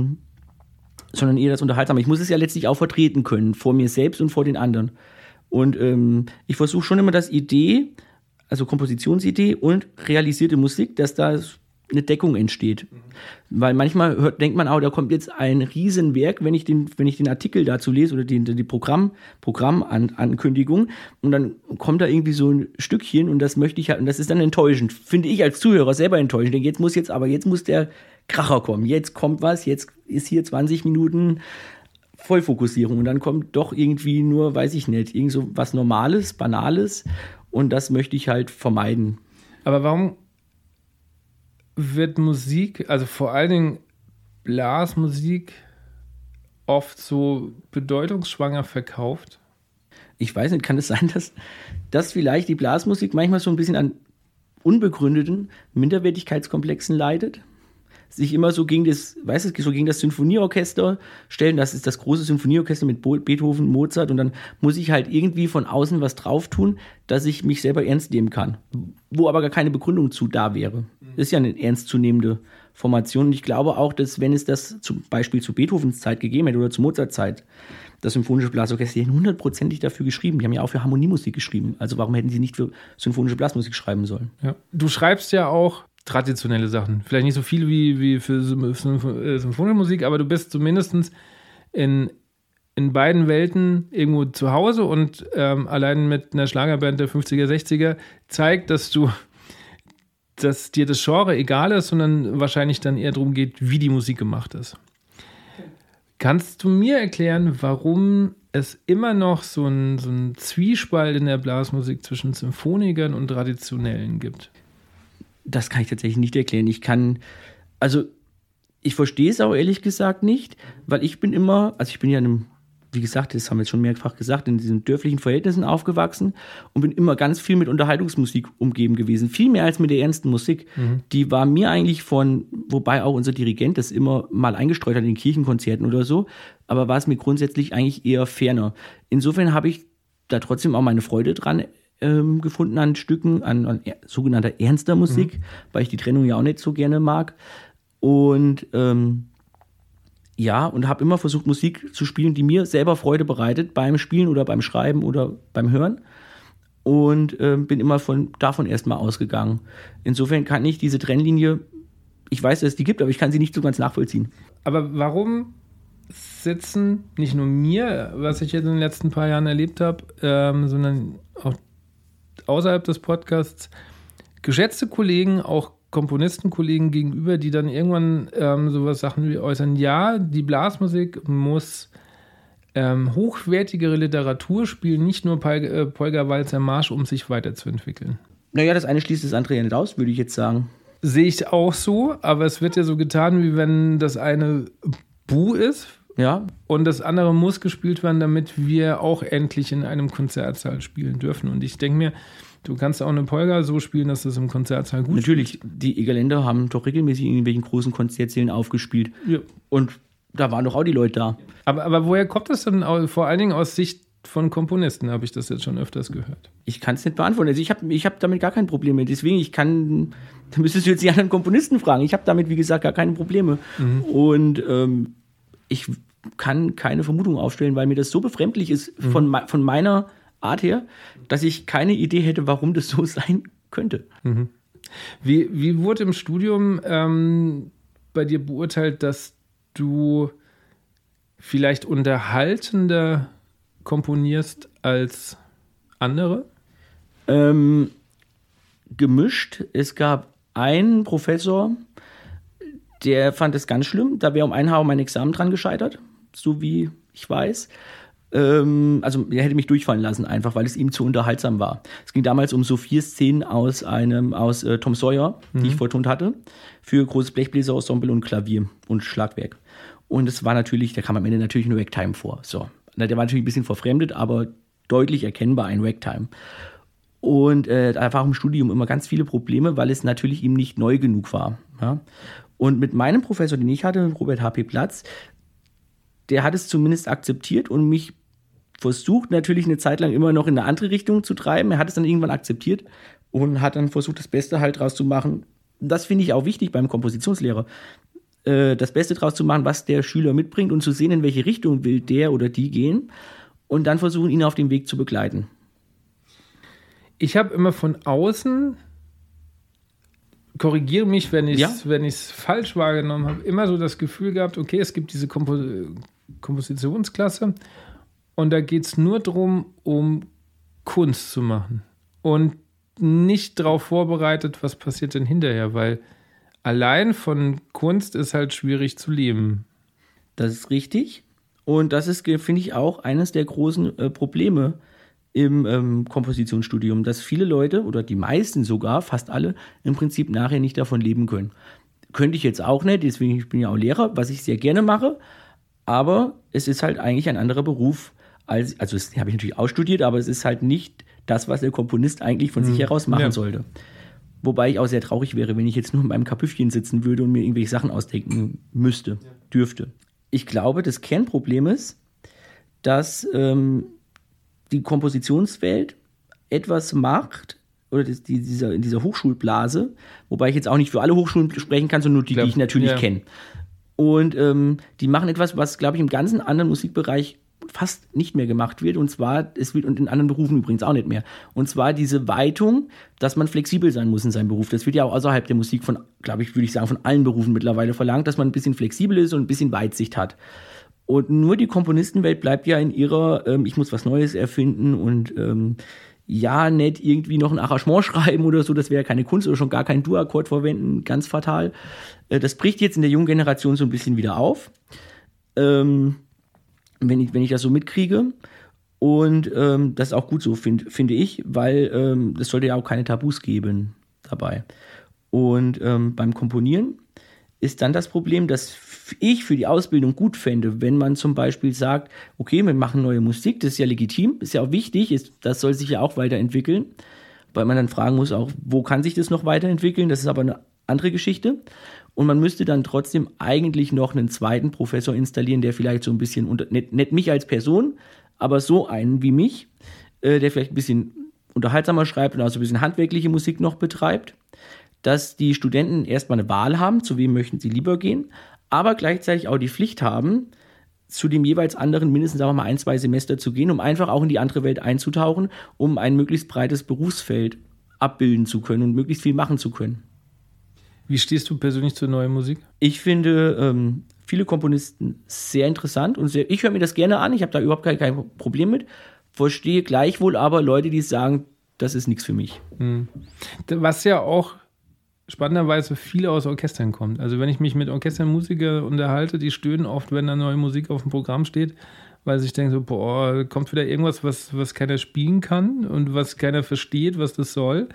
eher das Unterhaltsame. Ich muss es ja letztlich auch vertreten können, vor mir selbst und vor den anderen. Und ich versuche schon immer das Idee, also Kompositionsidee und realisierte Musik, dass da eine Deckung entsteht. Weil manchmal denkt man auch, da kommt jetzt ein Riesenwerk, wenn ich den Artikel dazu lese oder die Programmankündigung und dann kommt da irgendwie so ein Stückchen und das möchte ich halt, und das ist dann enttäuschend. Finde ich als Zuhörer selber enttäuschend. Denke, jetzt muss der Kracher kommen. Jetzt kommt was, jetzt ist hier 20 Minuten Vollfokussierung und dann kommt doch irgendwie nur, weiß ich nicht, irgend so was Normales, Banales und das möchte ich halt vermeiden. Aber warum wird Musik, also vor allen Dingen Blasmusik, oft so bedeutungsschwanger verkauft? Ich weiß nicht, kann es sein, dass vielleicht die Blasmusik manchmal so ein bisschen an unbegründeten Minderwertigkeitskomplexen leidet? Sich immer so gegen das Sinfonieorchester stellen, das ist das große Sinfonieorchester mit Beethoven, Mozart und dann muss ich halt irgendwie von außen was drauf tun, dass ich mich selber ernst nehmen kann, wo aber gar keine Begründung zu da wäre. Das ist ja eine ernstzunehmende Formation und ich glaube auch, dass wenn es das zum Beispiel zu Beethovens Zeit gegeben hätte oder zu Mozarts Zeit, das Symphonische Blasorchester, die hätten 100%ig dafür geschrieben. Die haben ja auch für Harmoniemusik geschrieben. Also warum hätten sie nicht für symphonische Blasmusik schreiben sollen? Ja. Du schreibst ja auch traditionelle Sachen. Vielleicht nicht so viel wie für Symphoniemusik, aber du bist zumindest in beiden Welten irgendwo zu Hause und allein mit einer Schlagerband der 50er, 60er zeigt, dass dir das Genre egal ist, sondern wahrscheinlich dann eher darum geht, wie die Musik gemacht ist. Kannst du mir erklären, warum es immer noch so einen Zwiespalt in der Blasmusik zwischen Symphonikern und Traditionellen gibt? Das kann ich tatsächlich nicht erklären. Ich verstehe es auch ehrlich gesagt nicht, weil ich bin ja wie gesagt, das haben wir jetzt schon mehrfach gesagt, in diesen dörflichen Verhältnissen aufgewachsen und bin immer ganz viel mit Unterhaltungsmusik umgeben gewesen. Viel mehr als mit der ernsten Musik. Die war mir eigentlich wobei auch unser Dirigent das immer mal eingestreut hat in Kirchenkonzerten oder so, aber war es mir grundsätzlich eigentlich eher ferner. Insofern habe ich da trotzdem auch meine Freude dran gefunden an Stücken, an sogenannter ernster Musik, weil ich die Trennung ja auch nicht so gerne mag. Und und habe immer versucht, Musik zu spielen, die mir selber Freude bereitet, beim Spielen oder beim Schreiben oder beim Hören. Und bin immer davon erstmal ausgegangen. Insofern kann ich diese Trennlinie, ich weiß, dass es die gibt, aber ich kann sie nicht so ganz nachvollziehen. Aber warum sitzen, nicht nur mir, was ich jetzt in den letzten paar Jahren erlebt habe, sondern auch außerhalb des Podcasts, geschätzte Kollegen, auch Komponistenkollegen gegenüber, die dann irgendwann sowas Sachen wie äußern, ja, die Blasmusik muss hochwertigere Literatur spielen, nicht nur Polka, Walzer, Marsch, um sich weiterzuentwickeln. Naja, das eine schließt das andere ja nicht aus, würde ich jetzt sagen. Sehe ich auch so, aber es wird ja so getan, wie wenn das eine Bu ist. Ja. Und das andere muss gespielt werden, damit wir auch endlich in einem Konzertsaal spielen dürfen. Und ich denke mir, du kannst auch eine Polka so spielen, dass das im Konzertsaal gut Natürlich, spielt. die Egerländer haben doch regelmäßig in irgendwelchen großen Konzertsälen aufgespielt. Ja. Und da waren doch auch die Leute da. Aber woher kommt das denn vor allen Dingen aus Sicht von Komponisten, habe ich das jetzt schon öfters gehört? Ich kann es nicht beantworten. Also ich hab damit gar kein Problem mit. Deswegen, da müsstest du jetzt die anderen Komponisten fragen. Ich habe damit, wie gesagt, gar keine Probleme. Mhm. Und ich kann keine Vermutung aufstellen, weil mir das so befremdlich ist von meiner Art her, dass ich keine Idee hätte, warum das so sein könnte. Mhm. Wie wurde im Studium bei dir beurteilt, dass du vielleicht unterhaltender komponierst als andere? Gemischt. Es gab einen Professor, der fand es ganz schlimm. Da wäre um ein Haar mein Examen dran gescheitert, so wie ich weiß. Also er hätte mich durchfallen lassen, einfach weil es ihm zu unterhaltsam war. Es ging damals um so 4 Szenen aus Tom Sawyer, die ich vertont hatte, für großes Blechbläserensemble und Klavier und Schlagwerk. Und es war natürlich, da kam am Ende natürlich nur Ragtime vor. So. Der war natürlich ein bisschen verfremdet, aber deutlich erkennbar ein Ragtime. Und da war im Studium immer ganz viele Probleme, weil es natürlich ihm nicht neu genug war. Ja? Und mit meinem Professor, den ich hatte, Robert H.P. Platz, der hat es zumindest akzeptiert und mich versucht natürlich eine Zeit lang immer noch in eine andere Richtung zu treiben. Er hat es dann irgendwann akzeptiert und hat dann versucht, das Beste halt draus zu machen. Das finde ich auch wichtig beim Kompositionslehrer. Das Beste draus zu machen, was der Schüler mitbringt und zu sehen, in welche Richtung will der oder die gehen und dann versuchen, ihn auf dem Weg zu begleiten. Ich habe immer von außen, korrigiere mich, wenn ich es falsch wahrgenommen habe, immer so das Gefühl gehabt, okay, es gibt diese Kompositionsklasse und da geht es nur darum, um Kunst zu machen und nicht darauf vorbereitet, was passiert denn hinterher, weil allein von Kunst ist halt schwierig zu leben. Das ist richtig und das ist, finde ich, auch eines der großen Probleme im Kompositionsstudium, dass viele Leute oder die meisten sogar, fast alle, im Prinzip nachher nicht davon leben können. Könnte ich jetzt auch nicht, deswegen ich bin ja auch Lehrer, was ich sehr gerne mache, aber es ist halt eigentlich ein anderer Beruf, also das habe ich natürlich auch studiert, aber es ist halt nicht das, was der Komponist eigentlich von sich heraus machen sollte. Wobei ich auch sehr traurig wäre, wenn ich jetzt nur in meinem Kapüffchen sitzen würde und mir irgendwelche Sachen ausdenken dürfte. Ich glaube, das Kernproblem ist, dass die Kompositionswelt etwas macht, oder in dieser Hochschulblase, wobei ich jetzt auch nicht für alle Hochschulen sprechen kann, sondern nur die ich natürlich kenne. Und die machen etwas, was, glaube ich, im ganzen anderen Musikbereich fast nicht mehr gemacht wird, und zwar, und in anderen Berufen übrigens auch nicht mehr, und zwar diese Weitung, dass man flexibel sein muss in seinem Beruf. Das wird ja auch außerhalb der Musik von, glaube ich, würde ich sagen, von allen Berufen mittlerweile verlangt, dass man ein bisschen flexibel ist und ein bisschen Weitsicht hat. Und nur die Komponistenwelt bleibt ja in ihrer, ich muss was Neues erfinden und nicht irgendwie noch ein Arrangement schreiben oder so, das wäre keine Kunst, oder schon gar keinen Dur-Akkord verwenden, ganz fatal. Das bricht jetzt in der jungen Generation so ein bisschen wieder auf, wenn ich das so mitkriege. Und das ist auch gut so, finde ich, weil es sollte ja auch keine Tabus geben dabei. Und beim Komponieren ist dann das Problem, dass ich für die Ausbildung gut fände, wenn man zum Beispiel sagt, okay, wir machen neue Musik, das ist ja legitim, ist ja auch wichtig, das soll sich ja auch weiterentwickeln, weil man dann fragen muss auch, wo kann sich das noch weiterentwickeln, das ist aber eine andere Geschichte. Und man müsste dann trotzdem eigentlich noch einen zweiten Professor installieren, der vielleicht so ein bisschen, nicht mich als Person, aber so einen wie mich, der vielleicht ein bisschen unterhaltsamer schreibt und auch so ein bisschen handwerkliche Musik noch betreibt, dass die Studenten erstmal eine Wahl haben, zu wem möchten sie lieber gehen, aber gleichzeitig auch die Pflicht haben, zu dem jeweils anderen mindestens sagen wir mal 1-2 Semester zu gehen, um einfach auch in die andere Welt einzutauchen, um ein möglichst breites Berufsfeld abbilden zu können und möglichst viel machen zu können. Wie stehst du persönlich zur neuen Musik? Ich finde viele Komponisten sehr interessant und ich höre mir das gerne an, ich habe da überhaupt kein Problem mit, verstehe gleichwohl aber Leute, die sagen, das ist nichts für mich. Was ja auch spannenderweise viele aus Orchestern kommt. Also wenn ich mich mit Orchestermusikern unterhalte, die stöhnen oft, wenn da neue Musik auf dem Programm steht, weil sie sich denken so, boah, kommt wieder irgendwas, was keiner spielen kann und was keiner versteht, was das soll.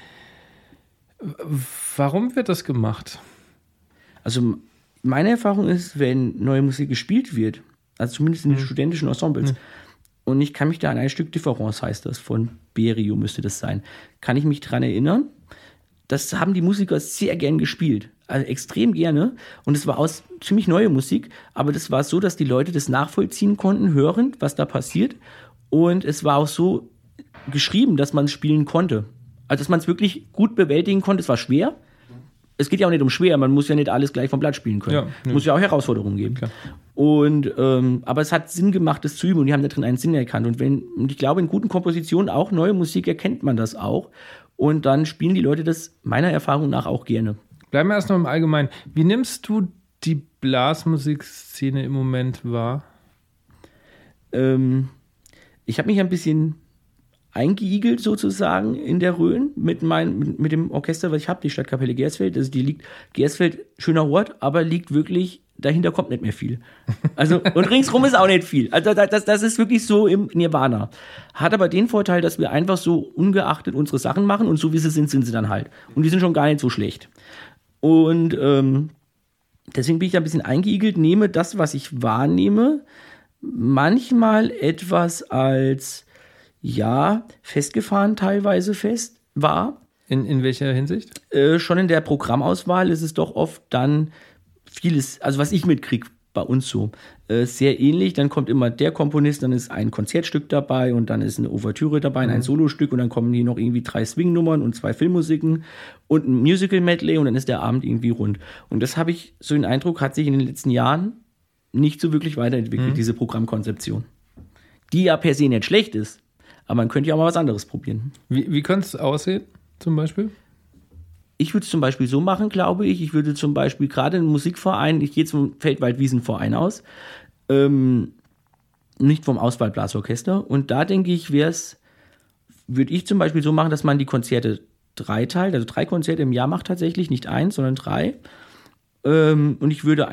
Warum wird das gemacht? Also meine Erfahrung ist, wenn neue Musik gespielt wird, also zumindest in den studentischen Ensembles, und ich kann mich da an ein Stück Difference, heißt das, von Berio müsste das sein, kann ich mich dran erinnern, das haben die Musiker sehr gern gespielt, also extrem gerne, und es war aus ziemlich neue Musik, aber das war so, dass die Leute das nachvollziehen konnten, hörend, was da passiert, und es war auch so geschrieben, dass man es spielen konnte, also dass man es wirklich gut bewältigen konnte. Es war schwer. Es geht ja auch nicht um schwer, man muss ja nicht alles gleich vom Blatt spielen können. Ja, es muss ja auch Herausforderungen geben. Klar. Und aber es hat Sinn gemacht, das zu üben, und die haben da drin einen Sinn erkannt. Und ich glaube, in guten Kompositionen, auch neue Musik, erkennt man das auch. Und dann spielen die Leute das meiner Erfahrung nach auch gerne. Bleiben wir erst noch im Allgemeinen. Wie nimmst du die Blasmusikszene im Moment wahr? Ich habe mich ein bisschen eingeigelt sozusagen in der Rhön mit dem Orchester, was ich habe, die Stadtkapelle Gersfeld. Also die liegt, Gersfeld, schöner Ort, aber liegt wirklich, dahinter kommt nicht mehr viel. Also, und ringsrum ist auch nicht viel. Also das ist wirklich so im Nirvana. Hat aber den Vorteil, dass wir einfach so ungeachtet unsere Sachen machen, und so wie sie sind sie dann halt. Und die sind schon gar nicht so schlecht. Und deswegen bin ich da ein bisschen eingeigelt, nehme das, was ich wahrnehme, manchmal etwas als festgefahren teilweise war. In welcher Hinsicht? Schon in der Programmauswahl ist es doch oft dann vieles, also was ich mitkriege bei uns so, sehr ähnlich. Dann kommt immer der Komponist, dann ist ein Konzertstück dabei und dann ist eine Ouvertüre dabei, ein Solostück, und dann kommen hier noch irgendwie 3 Swing-Nummern und 2 Filmmusiken und ein Musical-Medley, und dann ist der Abend irgendwie rund. Und das habe ich so den Eindruck, hat sich in den letzten Jahren nicht so wirklich weiterentwickelt, diese Programmkonzeption. Die ja per se nicht schlecht ist. Aber man könnte ja auch mal was anderes probieren. Wie könnte es aussehen, zum Beispiel? Ich würde es zum Beispiel so machen, glaube ich. Ich würde zum Beispiel gerade einen Musikverein, ich gehe zum Feldwald-Wiesenverein aus, nicht vom Auswahlblasorchester. Und da denke ich, würde ich zum Beispiel so machen, dass man die Konzerte 3 teilt, also 3 Konzerte im Jahr macht tatsächlich, nicht 1, sondern 3. Und ich würde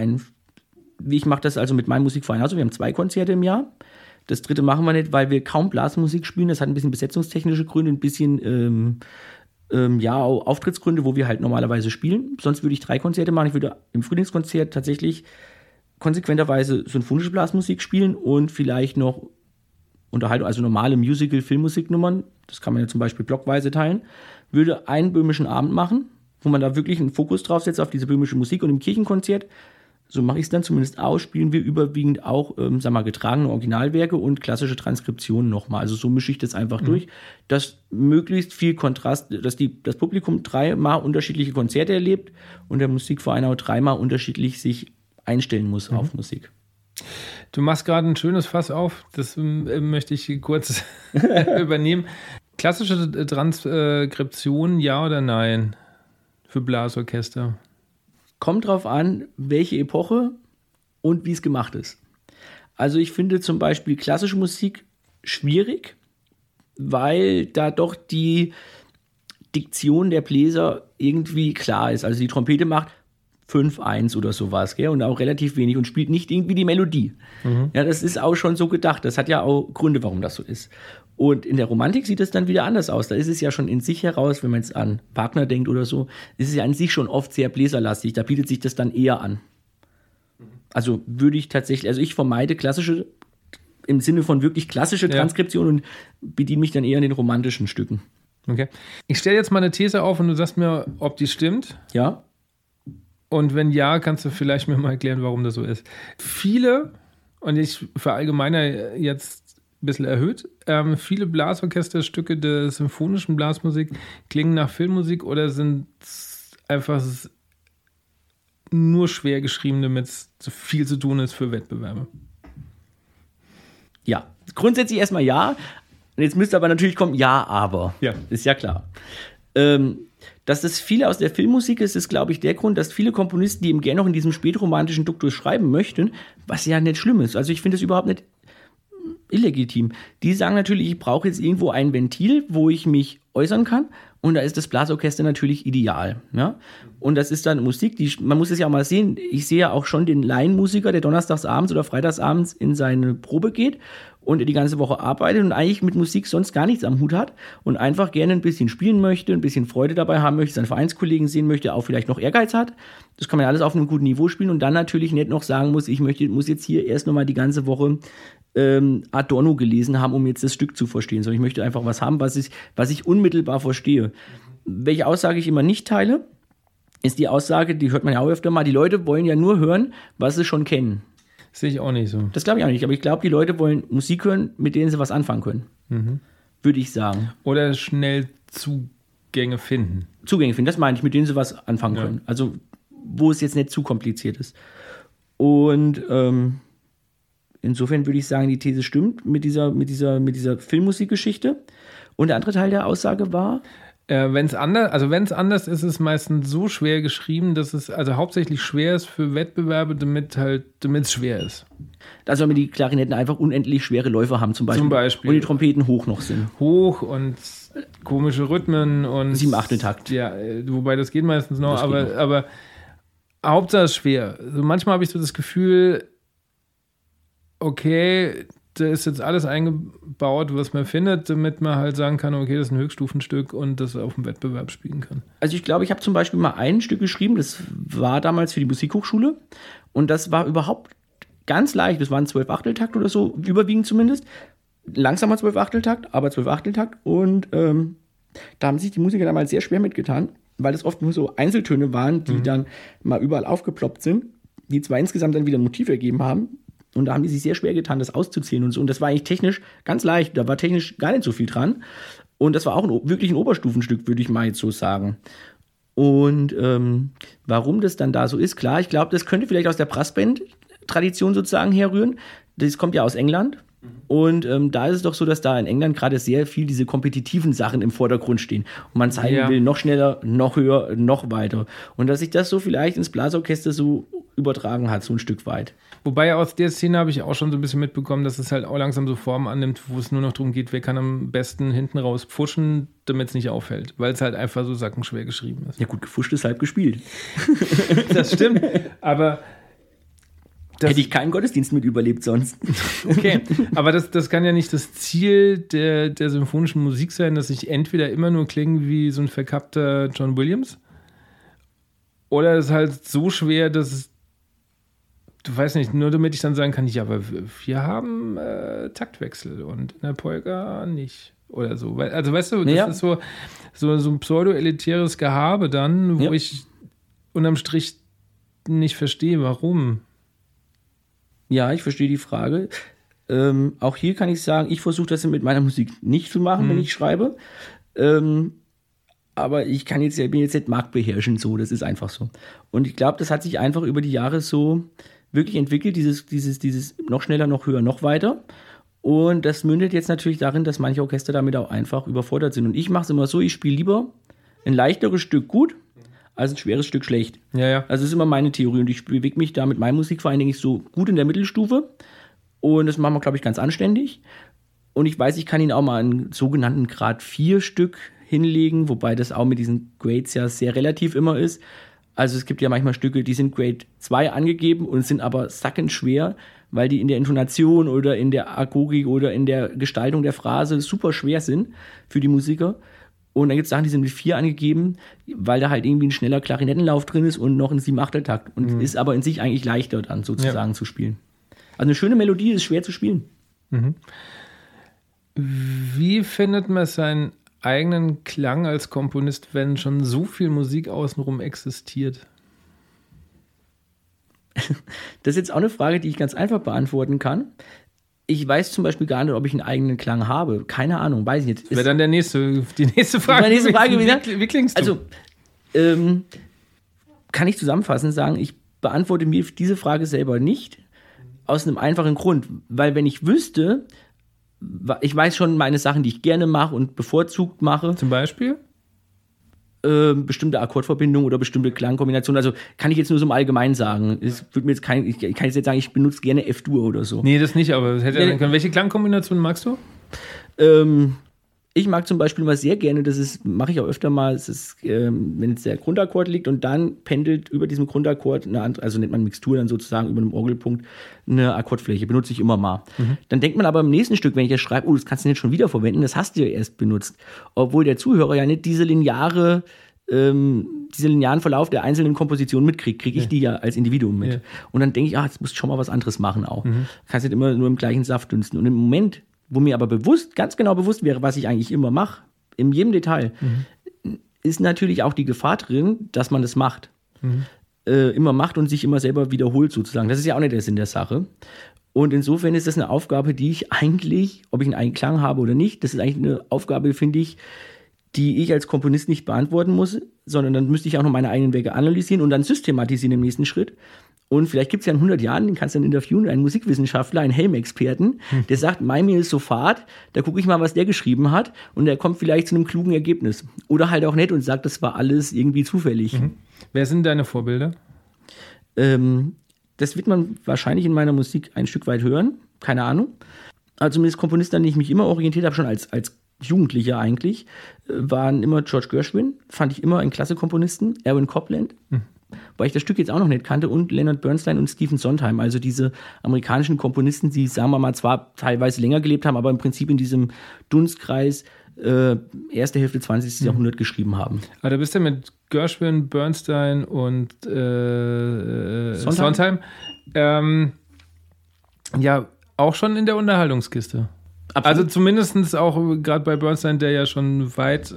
ich mache das also mit meinem Musikverein, also wir haben 2 Konzerte im Jahr. Das 3. machen wir nicht, weil wir kaum Blasmusik spielen. Das hat ein bisschen besetzungstechnische Gründe, ein bisschen Auftrittsgründe, wo wir halt normalerweise spielen. Sonst würde ich 3 Konzerte machen. Ich würde im Frühlingskonzert tatsächlich konsequenterweise symphonische Blasmusik spielen und vielleicht noch Unterhaltung, also normale Musical-Filmmusiknummern. Das kann man ja zum Beispiel blockweise teilen. Würde einen böhmischen Abend machen, wo man da wirklich einen Fokus drauf setzt auf diese böhmische Musik, und im Kirchenkonzert, so mache ich es dann zumindest aus, spielen wir überwiegend auch, getragene Originalwerke und klassische Transkriptionen nochmal. Also so mische ich das einfach durch, dass möglichst viel Kontrast, dass das Publikum 3-mal unterschiedliche Konzerte erlebt und der Musikverein auch 3-mal unterschiedlich sich einstellen muss auf Musik. Du machst gerade ein schönes Fass auf, das möchte ich kurz übernehmen. Klassische Transkription, ja oder nein, für Blasorchester? Kommt drauf an, welche Epoche und wie es gemacht ist. Also ich finde zum Beispiel klassische Musik schwierig, weil da doch die Diktion der Bläser irgendwie klar ist. Also die Trompete macht 5-1 oder sowas, gell? Und auch relativ wenig und spielt nicht irgendwie die Melodie. Ja, das ist auch schon so gedacht. Das hat ja auch Gründe, warum das so ist. Und in der Romantik sieht es dann wieder anders aus. Da ist es ja schon in sich heraus, wenn man jetzt an Wagner denkt oder so, ist es ja an sich schon oft sehr bläserlastig. Da bietet sich das dann eher an. Also würde ich tatsächlich, also ich vermeide klassische, im Sinne von wirklich klassische Transkription und bediene mich dann eher an den romantischen Stücken. Okay. Ich stelle jetzt mal eine These auf und du sagst mir, ob die stimmt. Ja. Und wenn ja, kannst du vielleicht mir mal erklären, warum das so ist. Viele, und ich verallgemeine jetzt ein bisschen erhöht, viele Blasorchesterstücke der symphonischen Blasmusik klingen nach Filmmusik oder sind einfach nur schwer geschrieben, damit es so viel zu tun ist für Wettbewerbe. Ja, grundsätzlich erstmal ja. Und jetzt müsste aber natürlich kommen, ja, aber. Ja. Ist ja klar. Dass das viele aus der Filmmusik ist, ist, glaube ich, der Grund, dass viele Komponisten, die eben gerne noch in diesem spätromantischen Duktus schreiben möchten, was ja nicht schlimm ist. Also ich finde es überhaupt nicht illegitim. Die sagen natürlich, ich brauche jetzt irgendwo ein Ventil, wo ich mich äußern kann. Und da ist das Blasorchester natürlich ideal. Ja? Und das ist dann Musik, man muss es ja auch mal sehen. Ich sehe ja auch schon den Laienmusiker, der donnerstagsabends oder freitagsabends in seine Probe geht und die ganze Woche arbeitet und eigentlich mit Musik sonst gar nichts am Hut hat und einfach gerne ein bisschen spielen möchte, ein bisschen Freude dabei haben möchte, seine Vereinskollegen sehen möchte, auch vielleicht noch Ehrgeiz hat. Das kann man ja alles auf einem guten Niveau spielen und dann natürlich nicht noch sagen muss, muss jetzt hier erst nochmal die ganze Woche Adorno gelesen haben, um jetzt das Stück zu verstehen, sondern ich möchte einfach was haben, was ich unmittelbar verstehe. Welche Aussage ich immer nicht teile, ist die Aussage, die hört man ja auch öfter mal, die Leute wollen ja nur hören, was sie schon kennen. Sehe ich auch nicht so. Das glaube ich auch nicht, aber ich glaube, die Leute wollen Musik hören, mit denen sie was anfangen können. Würde ich sagen. Oder schnell Zugänge finden. Das meine ich, mit denen sie was anfangen können. Also, wo es jetzt nicht zu kompliziert ist. Und insofern würde ich sagen, die These stimmt mit dieser Filmmusikgeschichte. Und der andere Teil der Aussage war? Wenn es anders ist, ist es meistens so schwer geschrieben, dass es also hauptsächlich schwer ist für Wettbewerbe, damit es schwer ist. Also wenn die Klarinetten einfach unendlich schwere Läufe haben zum Beispiel. Und die Trompeten hoch noch sind. Hoch und komische Rhythmen und 7/8-Takt. Ja, wobei das geht meistens noch, aber Hauptsache ist schwer. Also manchmal habe ich so das Gefühl, okay, da ist jetzt alles eingebaut, was man findet, damit man halt sagen kann, okay, das ist ein Höchststufenstück und das auf dem Wettbewerb spielen kann. Also ich glaube, ich habe zum Beispiel mal ein Stück geschrieben, das war damals für die Musikhochschule und das war überhaupt ganz leicht, das war ein 12/8-Takt oder so, überwiegend zumindest, langsamer 12/8-Takt, aber 12/8-Takt und da haben sich die Musiker damals sehr schwer mitgetan, weil es oft nur so Einzeltöne waren, die dann mal überall aufgeploppt sind, die zwar insgesamt dann wieder ein Motiv ergeben haben. Und da haben die sich sehr schwer getan, das auszuzählen und so. Und das war eigentlich technisch ganz leicht. Da war technisch gar nicht so viel dran. Und das war auch wirklich ein Oberstufenstück, würde ich mal jetzt so sagen. Und warum das dann da so ist, klar, ich glaube, das könnte vielleicht aus der Brassband-Tradition sozusagen herrühren. Das kommt ja aus England. Und da ist es doch so, dass da in England gerade sehr viel diese kompetitiven Sachen im Vordergrund stehen. Und man zeigen will, noch schneller, noch höher, noch weiter. Und dass sich das so vielleicht ins Blasorchester so übertragen hat, so ein Stück weit. Wobei aus der Szene habe ich auch schon so ein bisschen mitbekommen, dass es halt auch langsam so Formen annimmt, wo es nur noch darum geht, wer kann am besten hinten raus pfuschen, damit es nicht auffällt. Weil es halt einfach so sackenschwer geschrieben ist. Ja gut, gefuscht ist halb gespielt. Das stimmt, aber hätte ich keinen Gottesdienst mit überlebt sonst. Okay, aber das kann ja nicht das Ziel der symphonischen Musik sein, dass ich entweder immer nur klinge wie so ein verkappter John Williams oder es ist halt so schwer, dass es, du weißt nicht, nur damit ich dann sagen kann, ja, aber wir haben Taktwechsel und in der Polka nicht oder so. Also weißt du, das ist so ein pseudo-elitäres Gehabe dann, wo ich unterm Strich nicht verstehe, warum. Ja, ich verstehe die Frage. Auch hier kann ich sagen, ich versuche das mit meiner Musik nicht zu machen, wenn ich schreibe. Aber ich bin jetzt nicht marktbeherrschend so, das ist einfach so. Und ich glaube, das hat sich einfach über die Jahre so wirklich entwickelt, dieses noch schneller, noch höher, noch weiter. Und das mündet jetzt natürlich darin, dass manche Orchester damit auch einfach überfordert sind. Und ich mache es immer so, ich spiele lieber ein leichteres Stück gut, als ein schweres Stück schlecht. Ja. Also das ist immer meine Theorie und ich bewege mich da mit meinem Musikverein, denke ich, so gut in der Mittelstufe und das machen wir, glaube ich, ganz anständig und ich weiß, ich kann Ihnen auch mal einen sogenannten Grad 4 Stück hinlegen, wobei das auch mit diesen Grades ja sehr relativ immer ist. Also es gibt ja manchmal Stücke, die sind Grade 2 angegeben und sind aber sackenschwer, weil die in der Intonation oder in der Agogik oder in der Gestaltung der Phrase super schwer sind für die Musiker. Und dann gibt es Sachen, die sind mit 4 angegeben, weil da halt irgendwie ein schneller Klarinettenlauf drin ist und noch ein 7/8-Takt. Und ist aber in sich eigentlich leichter dann sozusagen zu spielen. Also eine schöne Melodie ist schwer zu spielen. Wie findet man seinen eigenen Klang als Komponist, wenn schon so viel Musik außenrum existiert? Das ist jetzt auch eine Frage, die ich ganz einfach beantworten kann. Ich weiß zum Beispiel gar nicht, ob ich einen eigenen Klang habe. Keine Ahnung, weiß ich nicht. Das wäre dann die nächste Frage. Meine nächste Frage wieder. Wie klingst du? Also, kann ich zusammenfassend sagen, ich beantworte mir diese Frage selber nicht. Aus einem einfachen Grund. Weil wenn ich wüsste, ich weiß schon meine Sachen, die ich gerne mache und bevorzugt mache. Zum Beispiel? bestimmte Akkordverbindungen oder bestimmte Klangkombinationen. Also kann ich jetzt nur so im Allgemeinen sagen. Ich kann jetzt sagen, ich benutze gerne F-Dur oder so. Nee, das nicht, aber es hätte ja sein können. Welche Klangkombinationen magst du? Ich mag zum Beispiel mal sehr gerne, mache ich auch öfter mal, wenn jetzt der Grundakkord liegt und dann pendelt über diesem Grundakkord eine andere, also nennt man Mixtur dann sozusagen über einem Orgelpunkt, eine Akkordfläche, benutze ich immer mal. Dann denkt man aber im nächsten Stück, wenn ich das schreibe, das kannst du nicht schon wieder verwenden, das hast du ja erst benutzt. Obwohl der Zuhörer ja nicht diesen linearen Verlauf der einzelnen Kompositionen mitkriegt, kriege ich die ja als Individuum mit. Ja. Und dann denke ich, jetzt musst du schon mal was anderes machen auch. Kannst nicht immer nur im gleichen Saft dünsten. Und im Moment, wo mir aber ganz genau bewusst wäre, was ich eigentlich immer mache, in jedem Detail, ist natürlich auch die Gefahr drin, dass man das macht. Immer macht und sich immer selber wiederholt sozusagen. Das ist ja auch nicht der Sinn der Sache. Und insofern ist das eine Aufgabe, die ich eigentlich, ob ich einen Einklang habe oder nicht, das ist eigentlich eine Aufgabe, finde ich, die ich als Komponist nicht beantworten muss, sondern dann müsste ich auch noch meine eigenen Werke analysieren und dann systematisieren im nächsten Schritt. Und vielleicht gibt es ja in 100 Jahren, den kannst du dann interviewen, einen Musikwissenschaftler, einen Helm-Experten, der sagt, Maimir ist so fad, da gucke ich mal, was der geschrieben hat und der kommt vielleicht zu einem klugen Ergebnis. Oder halt auch nicht und sagt, das war alles irgendwie zufällig. Wer sind deine Vorbilder? Das wird man wahrscheinlich in meiner Musik ein Stück weit hören, keine Ahnung. Also zumindest Komponisten, an die ich mich immer orientiert habe, schon als Jugendlicher eigentlich, waren immer George Gershwin, fand ich immer einen klasse Komponisten, Erwin Copland, weil ich das Stück jetzt auch noch nicht kannte, und Leonard Bernstein und Stephen Sondheim, also diese amerikanischen Komponisten, die, sagen wir mal, zwar teilweise länger gelebt haben, aber im Prinzip in diesem Dunstkreis erste Hälfte 20. Jahrhundert geschrieben haben. Aber da bist du mit Gershwin, Bernstein und Sondheim ja auch schon in der Unterhaltungskiste. Absolut. Also zumindest auch gerade bei Bernstein, der ja schon weit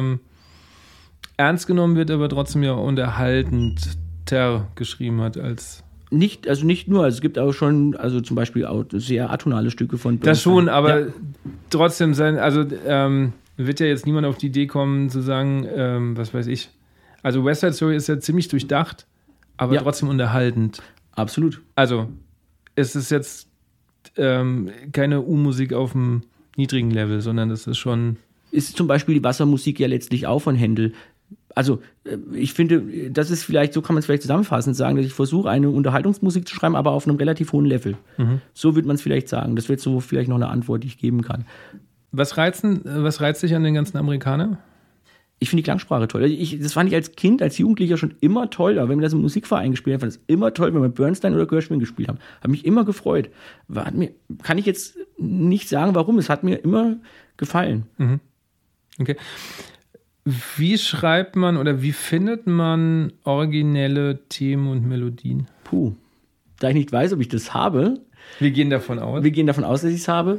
ernst genommen wird, aber trotzdem ja unterhaltender geschrieben hat als... Nicht nur, also es gibt auch schon, also zum Beispiel auch sehr atonale Stücke von Bernstein. Das schon, aber trotzdem wird ja jetzt niemand auf die Idee kommen zu sagen, was weiß ich. Also West Side Story ist ja ziemlich durchdacht, aber trotzdem unterhaltend. Absolut. Also es ist jetzt keine U-Musik auf einem niedrigen Level, sondern das ist schon... Ist zum Beispiel die Wassermusik ja letztlich auch von Händel. Also ich finde, das ist vielleicht, so kann man es vielleicht zusammenfassend sagen, dass ich versuche, eine Unterhaltungsmusik zu schreiben, aber auf einem relativ hohen Level. So würde man es vielleicht sagen. Das wäre so vielleicht noch eine Antwort, die ich geben kann. Was reizt dich an den ganzen Amerikanern? Ich finde die Klangsprache toll. Das fand ich als Kind, als Jugendlicher schon immer toll. Aber wenn wir das im Musikverein gespielt haben, fand ich es immer toll, wenn wir Bernstein oder Gershwin gespielt haben. Hat mich immer gefreut. Kann ich jetzt nicht sagen, warum. Es hat mir immer gefallen. Okay. Wie schreibt man oder wie findet man originelle Themen und Melodien? Da ich nicht weiß, ob ich das habe. Wir gehen davon aus. Dass ich es habe.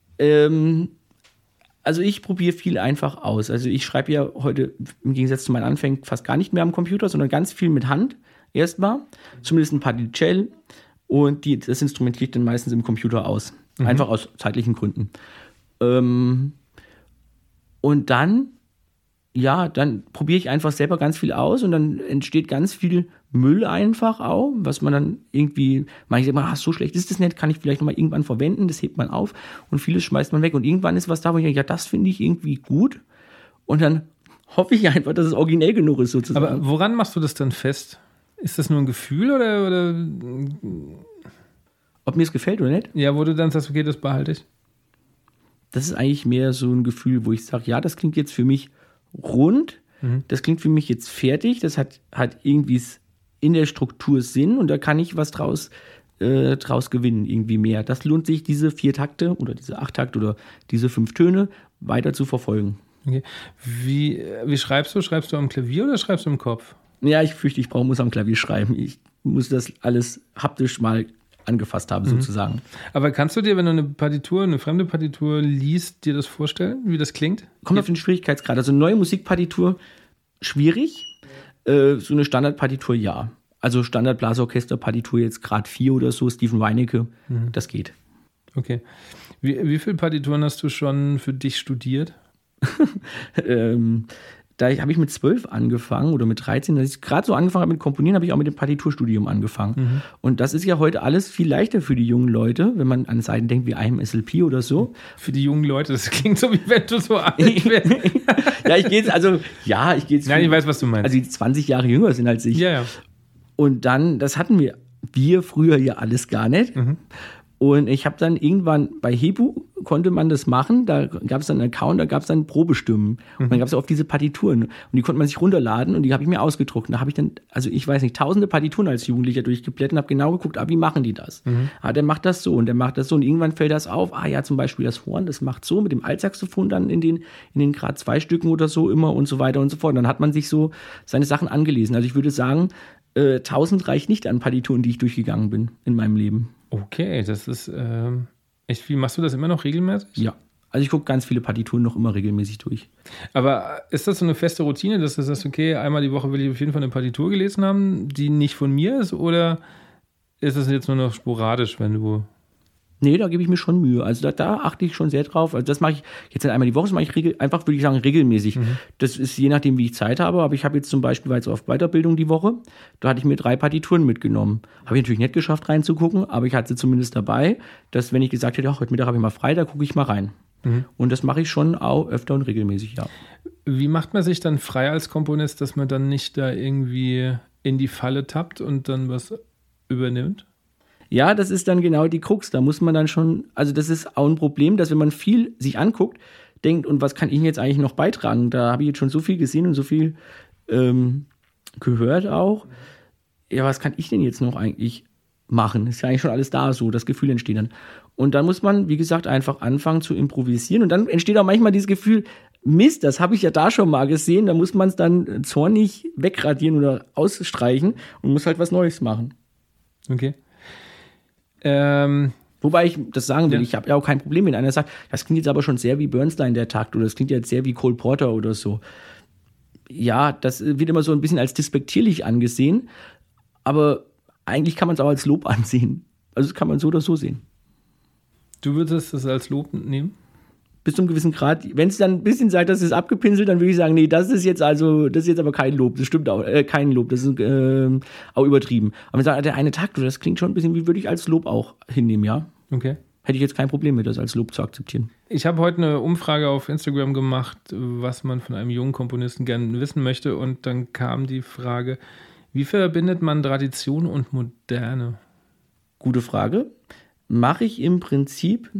Also ich probiere viel einfach aus. Also ich schreibe ja heute im Gegensatz zu meinen Anfängen fast gar nicht mehr am Computer, sondern ganz viel mit Hand erstmal. Zumindest ein paar Particelle. Und das instrumentiere ich dann meistens im Computer aus. Einfach aus zeitlichen Gründen. Und dann probiere ich einfach selber ganz viel aus und dann entsteht ganz viel Müll einfach auch, was man dann irgendwie, manche sagen, so schlecht ist das nicht, kann ich vielleicht nochmal irgendwann verwenden, das hebt man auf und vieles schmeißt man weg und irgendwann ist was da, wo ich denke, das finde ich irgendwie gut und dann hoffe ich einfach, dass es originell genug ist sozusagen. Aber woran machst du das dann fest? Ist das nur ein Gefühl oder? Ob mir es gefällt oder nicht? Ja, wo du dann sagst, okay, das behalte ich. Das ist eigentlich mehr so ein Gefühl, wo ich sage, ja, das klingt jetzt für mich rund, das klingt für mich jetzt fertig, das hat irgendwie in der Struktur Sinn und da kann ich was draus gewinnen, irgendwie mehr. Das lohnt sich, diese 4 Takte oder diese 8 Takte oder diese 5 Töne weiter zu verfolgen. Okay. Wie schreibst du? Schreibst du am Klavier oder schreibst du im Kopf? Ja, ich fürchte, muss am Klavier schreiben. Ich muss das alles haptisch mal angefasst haben, sozusagen. Aber kannst du dir, wenn du eine fremde Partitur liest, dir das vorstellen, wie das klingt? Kommt auf den Schwierigkeitsgrad. Also eine neue Musikpartitur, schwierig. So eine Standardpartitur, ja. Also Standard-Blasorchester-Partitur jetzt Grad 4 oder so, Stephen Weinecke, das geht. Okay. Wie viele Partituren hast du schon für dich studiert? Da habe ich mit 12 angefangen oder mit 13, als ich gerade so angefangen habe mit Komponieren, habe ich auch mit dem Partiturstudium angefangen. Und das ist ja heute alles viel leichter für die jungen Leute, wenn man an Seiten denkt wie IMSLP oder so. Für die jungen Leute, das klingt so, wie wenn du so alt wärst. Ich gehe jetzt. Nein, ich weiß, was du meinst. Also die 20 Jahre jünger sind als ich. Ja. Und dann, das hatten wir früher ja alles gar nicht. Und ich habe dann irgendwann bei Hebu konnte man das machen, da gab es dann einen Account, da gab es dann Probestimmen. Und dann gab es auch diese Partituren. Und die konnte man sich runterladen und die habe ich mir ausgedruckt. Und da habe ich dann, also ich weiß nicht, tausende Partituren als Jugendlicher durchgeblättert und habe genau geguckt, wie machen die das? Der macht das so und der macht das so. Und irgendwann fällt das auf, zum Beispiel das Horn, das macht so mit dem Altsaxophon dann in den Grad 2 Stücken oder so immer und so weiter und so fort. Und dann hat man sich so seine Sachen angelesen. Also ich würde sagen, 1000 reicht nicht an Partituren, die ich durchgegangen bin in meinem Leben. Okay, das ist echt viel. Machst du das immer noch regelmäßig? Ja, also ich gucke ganz viele Partituren noch immer regelmäßig durch. Aber ist das so eine feste Routine, dass du sagst, okay, einmal die Woche will ich auf jeden Fall eine Partitur gelesen haben, die nicht von mir ist? Oder ist das jetzt nur noch sporadisch, wenn du... Nee, da gebe ich mir schon Mühe. Also da achte ich schon sehr drauf. Also das mache ich jetzt nicht einmal die Woche, das mache ich einfach, würde ich sagen, regelmäßig. Das ist je nachdem, wie ich Zeit habe. Aber ich habe jetzt zum Beispiel, war jetzt auf Weiterbildung die Woche, da hatte ich mir 3 Partituren mitgenommen. Habe ich natürlich nicht geschafft reinzugucken, aber ich hatte sie zumindest dabei, dass wenn ich gesagt hätte, heute Mittag habe ich mal frei, da gucke ich mal rein. Und das mache ich schon auch öfter und regelmäßig, ja. Wie macht man sich dann frei als Komponist, dass man dann nicht da irgendwie in die Falle tappt und dann was übernimmt? Ja, das ist dann genau die Krux. Da muss man dann schon, also das ist auch ein Problem, dass wenn man viel sich anguckt, denkt, und was kann ich jetzt eigentlich noch beitragen? Da habe ich jetzt schon so viel gesehen und so viel gehört auch. Ja, was kann ich denn jetzt noch eigentlich machen? Ist ja eigentlich schon alles da, so das Gefühl entsteht dann. Und dann muss man, wie gesagt, einfach anfangen zu improvisieren. Und dann entsteht auch manchmal dieses Gefühl, Mist, das habe ich ja da schon mal gesehen. Da muss man es dann zornig wegradieren oder ausstreichen und muss halt was Neues machen. Okay. Wobei ich das sagen will, Ja. ich habe ja auch kein Problem, wenn einer sagt, das klingt jetzt aber schon sehr wie Bernstein, der Takt, oder das klingt jetzt sehr wie Cole Porter oder so. Ja, das wird immer so ein bisschen als despektierlich angesehen, aber eigentlich kann man es auch als Lob ansehen. Also das kann man so oder so sehen. Du würdest das als Lob nehmen? Bis zu einem gewissen Grad. Wenn es dann ein bisschen sagt, das ist abgepinselt, dann würde ich sagen, nee, das ist jetzt aber kein Lob. Das stimmt auch, kein Lob. Das ist auch übertrieben. Aber wenn sagt, der eine Takt, das klingt schon ein bisschen, wie würde ich als Lob auch hinnehmen, ja. Okay. Hätte ich jetzt kein Problem mit, das als Lob zu akzeptieren. Ich habe heute eine Umfrage auf Instagram gemacht, was man von einem jungen Komponisten gerne wissen möchte. Und dann kam die Frage, wie verbindet man Tradition und Moderne? Gute Frage. Mache ich im Prinzip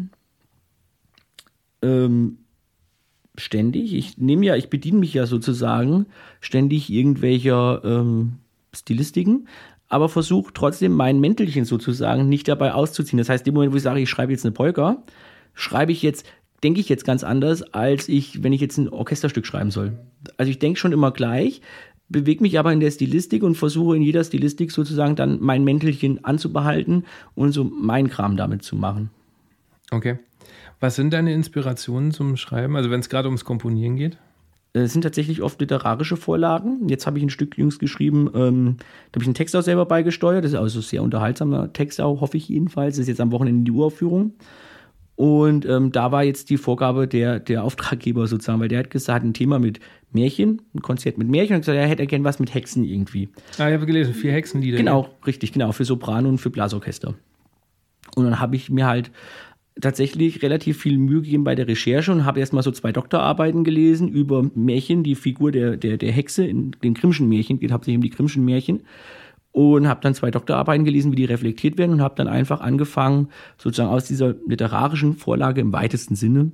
ständig. Ich bediene mich ja sozusagen ständig irgendwelcher Stilistiken, aber versuche trotzdem mein Mäntelchen sozusagen nicht dabei auszuziehen. Das heißt, im Moment, wo ich sage, ich schreibe jetzt eine Polka, denke ich jetzt ganz anders, als wenn ich jetzt ein Orchesterstück schreiben soll. Also ich denke schon immer gleich, bewege mich aber in der Stilistik und versuche in jeder Stilistik sozusagen dann mein Mäntelchen anzubehalten und so meinen Kram damit zu machen. Okay. Was sind deine Inspirationen zum Schreiben, also wenn es gerade ums Komponieren geht? Es sind tatsächlich oft literarische Vorlagen. Jetzt habe ich ein Stück jüngst geschrieben, da habe ich einen Text auch selber beigesteuert. Das ist also ein sehr unterhaltsamer Text auch, hoffe ich jedenfalls. Das ist jetzt am Wochenende die Uraufführung. Und da war jetzt die Vorgabe der Auftraggeber sozusagen, weil der hat gesagt, ein Thema mit Märchen, ein Konzert mit Märchen, und gesagt, er hätte gerne was mit Hexen irgendwie. Ich habe gelesen, 4 Hexenlieder. Genau, richtig, genau, für Sopran und für Blasorchester. Und dann habe ich mir halt tatsächlich relativ viel Mühe gegeben bei der Recherche und habe erstmal so 2 Doktorarbeiten gelesen über Märchen, die Figur der Hexe in den Grimmschen Märchen, geht hauptsächlich um die Grimmschen Märchen, und habe dann 2 Doktorarbeiten gelesen, wie die reflektiert werden, und habe dann einfach angefangen, sozusagen aus dieser literarischen Vorlage im weitesten Sinne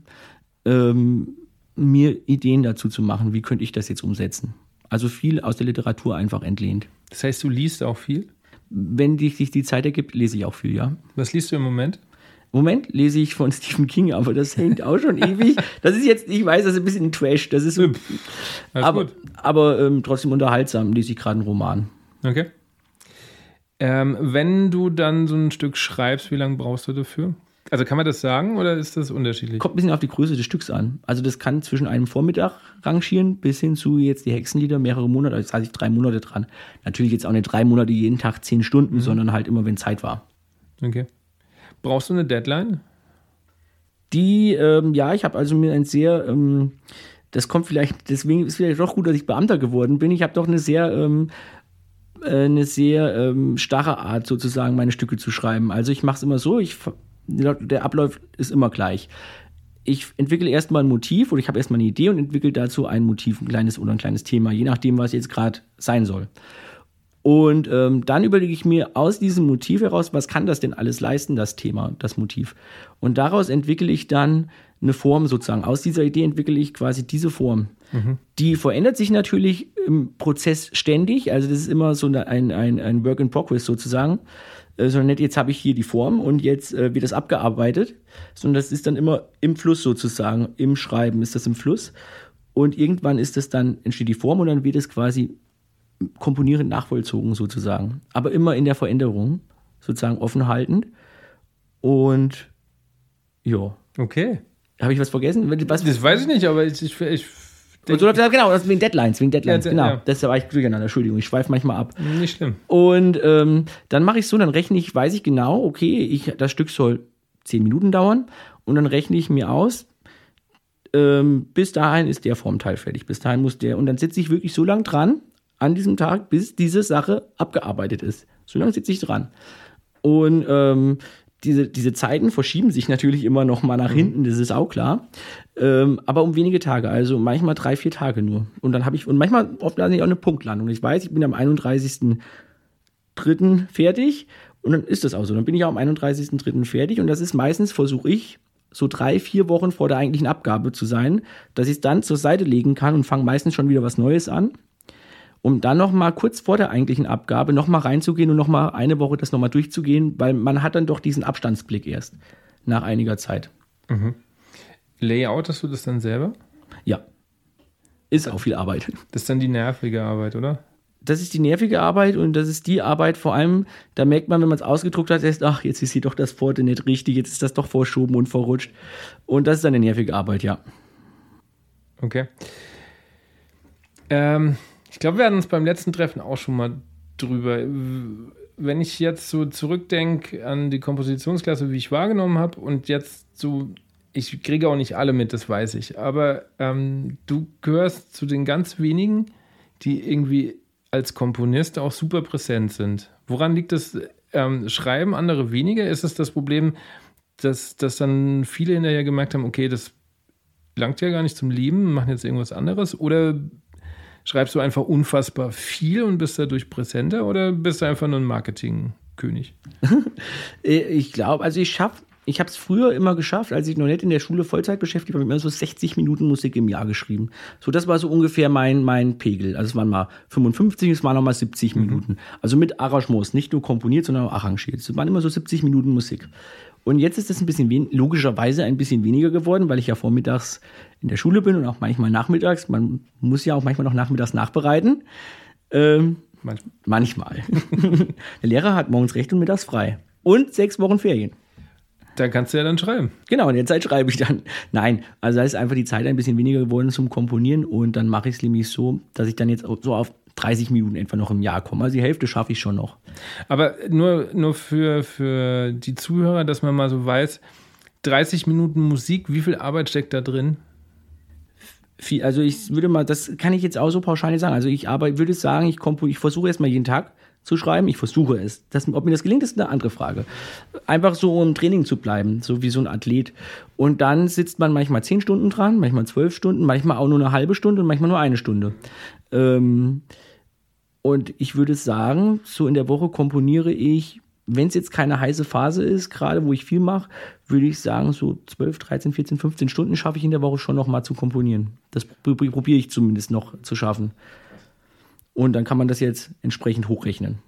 mir Ideen dazu zu machen, wie könnte ich das jetzt umsetzen. Also viel aus der Literatur einfach entlehnt. Das heißt, du liest auch viel? Wenn sich die Zeit ergibt, lese ich auch viel, ja. Was liest du im Moment? Im Moment lese ich von Stephen King, aber das hängt auch schon ewig. Das ist jetzt, ich weiß, das ist ein bisschen Trash. Das ist so, aber trotzdem unterhaltsam lese ich gerade einen Roman. Okay. Wenn du dann so ein Stück schreibst, wie lange brauchst du dafür? Also kann man das sagen oder ist das unterschiedlich? Kommt ein bisschen auf die Größe des Stücks an. Also das kann zwischen einem Vormittag rangieren bis hin zu jetzt die Hexenlieder mehrere Monate. Also da saß ich 3 Monate dran. Natürlich jetzt auch nicht 3 Monate jeden Tag 10 Stunden, sondern halt immer, wenn Zeit war. Okay. Brauchst du eine Deadline? Ich habe also mir ein sehr das kommt vielleicht, deswegen ist vielleicht doch gut, dass ich Beamter geworden bin. Ich habe doch eine sehr starre Art, sozusagen meine Stücke zu schreiben. Also ich mache es immer so, der Ablauf ist immer gleich. Ich entwickle erstmal ein Motiv oder ich habe erstmal eine Idee und entwickle dazu ein Motiv, ein kleines Thema, je nachdem, was jetzt gerade sein soll. Und dann überlege ich mir aus diesem Motiv heraus, was kann das denn alles leisten, das Thema, das Motiv. Und daraus entwickle ich dann eine Form sozusagen. Aus dieser Idee entwickle ich quasi diese Form. Mhm. Die verändert sich natürlich im Prozess ständig. Also das ist immer so ein Work in Progress sozusagen. Sondern nicht, jetzt habe ich hier die Form und jetzt wird das abgearbeitet. Sondern das ist dann immer im Fluss sozusagen. Im Schreiben ist das im Fluss. Und irgendwann entsteht die Form und dann wird es quasi komponierend nachvollzogen sozusagen. Aber immer in der Veränderung sozusagen offen haltend. Und ja. Okay. Habe ich was vergessen? Das weiß ich nicht, aber ich und so läuft das, genau, das wegen Deadlines, ja, genau. Ja. Das war ich durcheinander, Entschuldigung, ich schweife manchmal ab. Nicht schlimm. Und dann mache ich so, dann weiß ich genau, okay, das Stück soll 10 Minuten dauern und dann rechne ich mir aus, bis dahin ist der Formteil fertig, bis dahin muss der, und dann sitze ich wirklich so lange dran, an diesem Tag, bis diese Sache abgearbeitet ist. So lange sitze ich dran. Und diese Zeiten verschieben sich natürlich immer noch mal nach hinten, das ist auch klar. Aber um wenige Tage, also manchmal 3-4 Tage nur. Und dann manchmal oft auch eine Punktlandung. Ich weiß, ich bin am 31.03. fertig und dann ist das auch so. Dann bin ich auch am 31.03. fertig und das ist meistens, versuche ich, so 3-4 Wochen vor der eigentlichen Abgabe zu sein, dass ich es dann zur Seite legen kann und fange meistens schon wieder was Neues an. Um dann noch mal kurz vor der eigentlichen Abgabe noch mal reinzugehen und noch mal eine Woche das noch mal durchzugehen, weil man hat dann doch diesen Abstandsblick erst nach einiger Zeit. Mhm. Layoutest du das dann selber? Ja. Ist auch viel Arbeit. Das ist dann die nervige Arbeit, oder? Das ist die nervige Arbeit und das ist die Arbeit vor allem, da merkt man, wenn man es ausgedruckt hat, erst, ach, jetzt ist hier doch das Pforte nicht richtig, jetzt ist das doch verschoben und verrutscht. Und das ist dann eine nervige Arbeit, ja. Okay. Ich glaube, wir hatten uns beim letzten Treffen auch schon mal drüber. Wenn ich jetzt so zurückdenke an die Kompositionsklasse, wie ich wahrgenommen habe und jetzt so, ich kriege auch nicht alle mit, das weiß ich, aber du gehörst zu den ganz wenigen, die irgendwie als Komponist auch super präsent sind. Woran liegt das? Schreiben andere weniger? Ist es das Problem, dass dann viele hinterher gemerkt haben, okay, das langt ja gar nicht zum Leben, machen jetzt irgendwas anderes? Oder schreibst du einfach unfassbar viel und bist dadurch präsenter oder bist du einfach nur ein Marketingkönig? Ich glaube, also ich habe es früher immer geschafft, als ich noch nicht in der Schule Vollzeit beschäftigt war, habe ich immer so 60 Minuten Musik im Jahr geschrieben. So, das war so ungefähr mein Pegel. Also es waren mal 55, es waren noch mal 70 Minuten. Also mit Arrangements, nicht nur komponiert, sondern auch arrangiert. Es waren immer so 70 Minuten Musik. Und jetzt ist es ein bisschen logischerweise ein bisschen weniger geworden, weil ich ja vormittags in der Schule bin und auch manchmal nachmittags. Man muss ja auch manchmal noch nachmittags nachbereiten. Manchmal. Der Lehrer hat morgens recht und mittags frei. Und 6 Wochen Ferien. Da kannst du ja dann schreiben. Genau, in der Zeit schreibe ich dann. Nein, also da ist einfach die Zeit ein bisschen weniger geworden zum Komponieren und dann mache ich es nämlich so, dass ich dann jetzt so auf 30 Minuten etwa noch im Jahr komme. Also die Hälfte schaffe ich schon noch. Aber nur für die Zuhörer, dass man mal so weiß, 30 Minuten Musik, wie viel Arbeit steckt da drin? Also ich würde mal, das kann ich jetzt auch so pauschal nicht sagen. Also ich würde sagen, ich versuche erstmal jeden Tag zu schreiben. Ich versuche es. Ob mir das gelingt, ist eine andere Frage. Einfach so im Training zu bleiben, so wie so ein Athlet. Und dann sitzt man manchmal 10 Stunden dran, manchmal 12 Stunden, manchmal auch nur eine halbe Stunde und manchmal nur 1 Stunde. Und ich würde sagen, so in der Woche komponiere ich, wenn es jetzt keine heiße Phase ist, gerade wo ich viel mache, würde ich sagen, so 12, 13, 14, 15 Stunden schaffe ich in der Woche schon noch mal zu komponieren. Das probiere ich zumindest noch zu schaffen. Und dann kann man das jetzt entsprechend hochrechnen.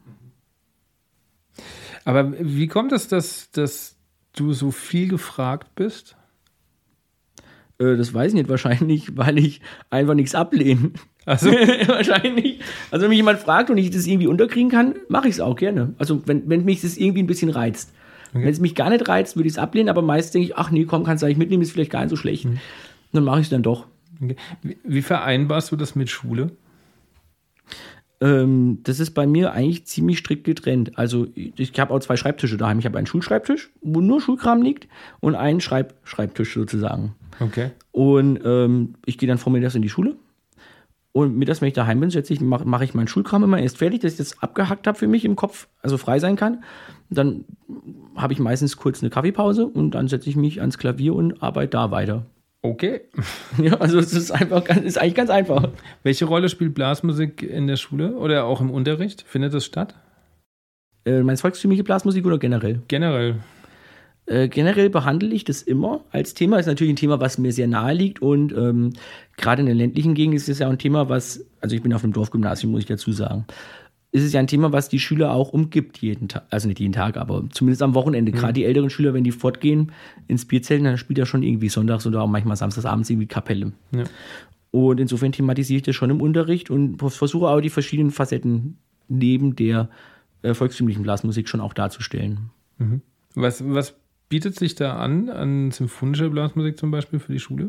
Aber wie kommt es, dass du so viel gefragt bist? Das weiß ich nicht, wahrscheinlich, weil ich einfach nichts ablehne. Also wahrscheinlich. Also wenn mich jemand fragt und ich das irgendwie unterkriegen kann, mache ich es auch gerne. Also wenn mich das irgendwie ein bisschen reizt. Okay. Wenn es mich gar nicht reizt, würde ich es ablehnen, aber meist denke ich, ach nee, komm, kannst du eigentlich mitnehmen, ist vielleicht gar nicht so schlecht. Dann mache ich es dann doch. Okay. Wie vereinbarst du das mit Schule? Das ist bei mir eigentlich ziemlich strikt getrennt. Also ich habe auch 2 Schreibtische daheim. Ich habe einen Schulschreibtisch, wo nur Schulkram liegt, und einen Schreibtisch sozusagen. Okay. Und ich gehe dann vormittags in die Schule. Und mittags, wenn ich daheim bin, mache ich meinen Schulkram immer erst fertig, dass ich das abgehackt habe für mich im Kopf, also frei sein kann. Dann habe ich meistens kurz eine Kaffeepause und dann setze ich mich ans Klavier und arbeite da weiter. Okay. Ja, also es ist eigentlich ganz einfach. Welche Rolle spielt Blasmusik in der Schule oder auch im Unterricht? Findet das statt? Meinst du volkstümliche Blasmusik oder generell? Generell. Generell behandle ich das immer als Thema. Ist natürlich ein Thema, was mir sehr nahe liegt, und gerade in der ländlichen Gegend ist es ja ein Thema, also ich bin auf einem Dorfgymnasium, muss ich dazu sagen, ist es ja ein Thema, was die Schüler auch umgibt jeden Tag, also nicht jeden Tag, aber zumindest am Wochenende. Gerade die älteren Schüler, wenn die fortgehen ins Bierzelt, dann spielt ja schon irgendwie sonntags oder auch manchmal samstagsabends irgendwie Kapelle. Ja. Und insofern thematisiere ich das schon im Unterricht und versuche auch die verschiedenen Facetten neben der volkstümlichen Blasmusik schon auch darzustellen. Mhm. Was bietet sich da an symphonischer Blasmusik zum Beispiel für die Schule?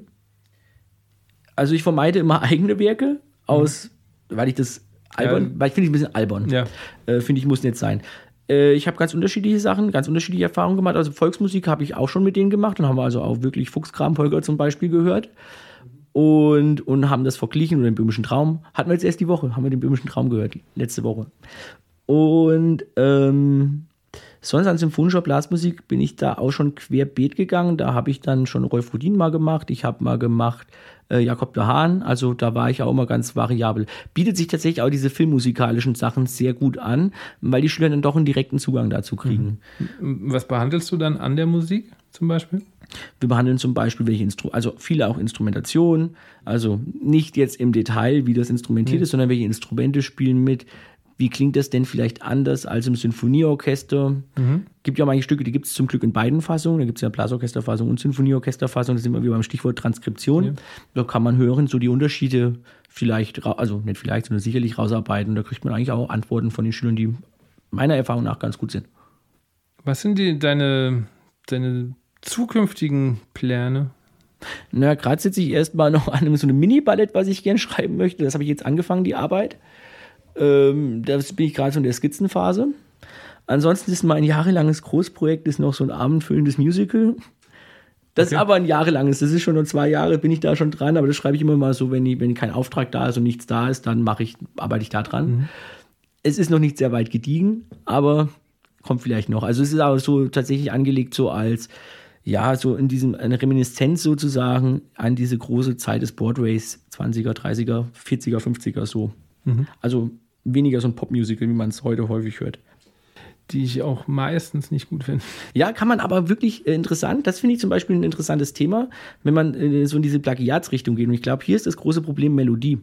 Also ich vermeide immer eigene Werke weil ich das weil ich finde es ein bisschen albern. Ja. Finde ich, muss nicht sein. Ich habe ganz unterschiedliche Sachen, ganz unterschiedliche Erfahrungen gemacht. Also Volksmusik habe ich auch schon mit denen gemacht und haben also auch wirklich Fuchskram, Polka zum Beispiel gehört und haben das verglichen, oder den Böhmischen Traum. Hatten wir jetzt erst die Woche, haben wir den Böhmischen Traum gehört, letzte Woche. Und sonst an symphonischer Blasmusik bin ich da auch schon querbeet gegangen. Da habe ich dann schon Rolf Rudin mal gemacht. Ich habe mal gemacht Jakob de Haan. Also da war ich auch immer ganz variabel. Bietet sich tatsächlich auch diese filmmusikalischen Sachen sehr gut an, weil die Schüler dann doch einen direkten Zugang dazu kriegen. Was behandelst du dann an der Musik zum Beispiel? Wir behandeln zum Beispiel also viele auch Instrumentation. Also nicht jetzt im Detail, wie das instrumentiert ist, sondern welche Instrumente spielen mit. Wie klingt das denn vielleicht anders als im Sinfonieorchester? Gibt ja manche Stücke, die gibt es zum Glück in beiden Fassungen. Da gibt es ja Blasorchesterfassung und Sinfonieorchesterfassung. Das sind wir wie beim Stichwort Transkription. Ja. Da kann man hören, so die Unterschiede sondern sicherlich rausarbeiten. Da kriegt man eigentlich auch Antworten von den Schülern, die meiner Erfahrung nach ganz gut sind. Was sind deine zukünftigen Pläne? Na, gerade sitze ich erstmal noch an so einem Mini-Ballett, was ich gerne schreiben möchte. Das habe ich jetzt angefangen, die Arbeit. Da bin ich gerade so in der Skizzenphase. Ansonsten ist mein jahrelanges Großprojekt noch so ein abendfüllendes Musical. Das ist aber ein jahrelanges, das ist schon nur 2 Jahre, bin ich da schon dran, aber das schreibe ich immer mal so, wenn kein Auftrag da ist und nichts da ist, dann arbeite ich da dran. Es ist noch nicht sehr weit gediegen, aber kommt vielleicht noch. Also es ist aber so tatsächlich angelegt so als, ja, so in eine Reminiszenz sozusagen an diese große Zeit des Broadways, 20er, 30er, 40er, 50er so. Also weniger so ein Popmusical, wie man es heute häufig hört. Die ich auch meistens nicht gut finde. Ja, kann man aber wirklich interessant. Das finde ich zum Beispiel ein interessantes Thema, wenn man so in diese Plagiatsrichtung geht. Und ich glaube, hier ist das große Problem Melodie.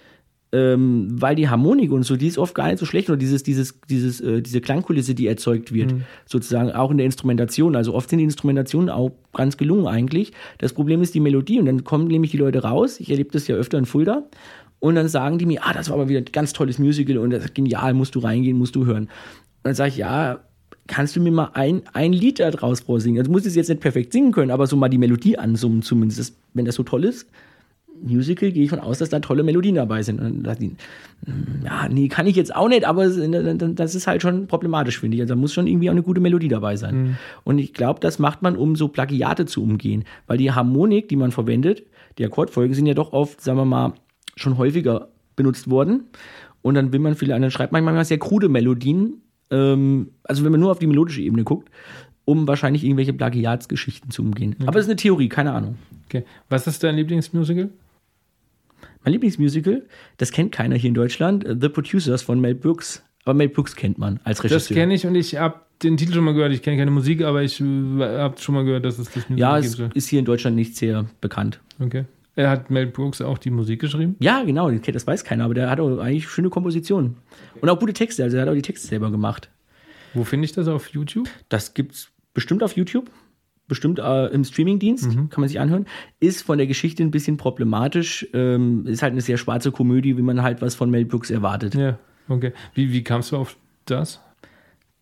Weil die Harmonik und so, die ist oft gar nicht so schlecht. Oder diese Klangkulisse, die erzeugt wird, sozusagen auch in der Instrumentation. Also oft sind die Instrumentationen auch ganz gelungen eigentlich. Das Problem ist die Melodie. Und dann kommen nämlich die Leute raus. Ich erlebe das ja öfter in Fulda. Und dann sagen die mir, das war aber wieder ein ganz tolles Musical und das ist genial, musst du reingehen, musst du hören. Und dann sage ich, ja, kannst du mir mal ein Lied da draus vorsingen? Also du musst es jetzt nicht perfekt singen können, aber so mal die Melodie ansummen zumindest. Wenn das so toll ist, Musical, gehe ich von aus, dass da tolle Melodien dabei sind. Und dann die, ja, nee, kann ich jetzt auch nicht, aber das ist halt schon problematisch, finde ich. Also da muss schon irgendwie auch eine gute Melodie dabei sein. Und ich glaube, das macht man, um so Plagiate zu umgehen. Weil die Harmonik, die man verwendet, die Akkordfolgen sind ja doch oft, sagen wir mal, schon häufiger benutzt worden. Und dann schreibt man manchmal sehr krude Melodien, also wenn man nur auf die melodische Ebene guckt, um wahrscheinlich irgendwelche Plagiatsgeschichten zu umgehen. Aber das ist eine Theorie, keine Ahnung. Okay. Was ist dein Lieblingsmusical? Mein Lieblingsmusical, das kennt keiner hier in Deutschland, The Producers von Mel Brooks. Aber Mel Brooks kennt man als Regisseur. Das kenne ich und ich habe den Titel schon mal gehört. Ich kenne keine Musik, aber ich habe schon mal gehört, dass es das Musical gibt. Ja, es ist hier in Deutschland nicht sehr bekannt. Okay. Hat Mel Brooks auch die Musik geschrieben? Ja, genau, das weiß keiner, aber der hat auch eigentlich schöne Kompositionen. Und auch gute Texte, also er hat auch die Texte selber gemacht. Wo finde ich das auf YouTube? Das gibt's bestimmt auf YouTube, bestimmt im Streamingdienst, kann man sich anhören. Ist von der Geschichte ein bisschen problematisch, ist halt eine sehr schwarze Komödie, wie man halt was von Mel Brooks erwartet. Ja, okay. Wie kamst du auf das?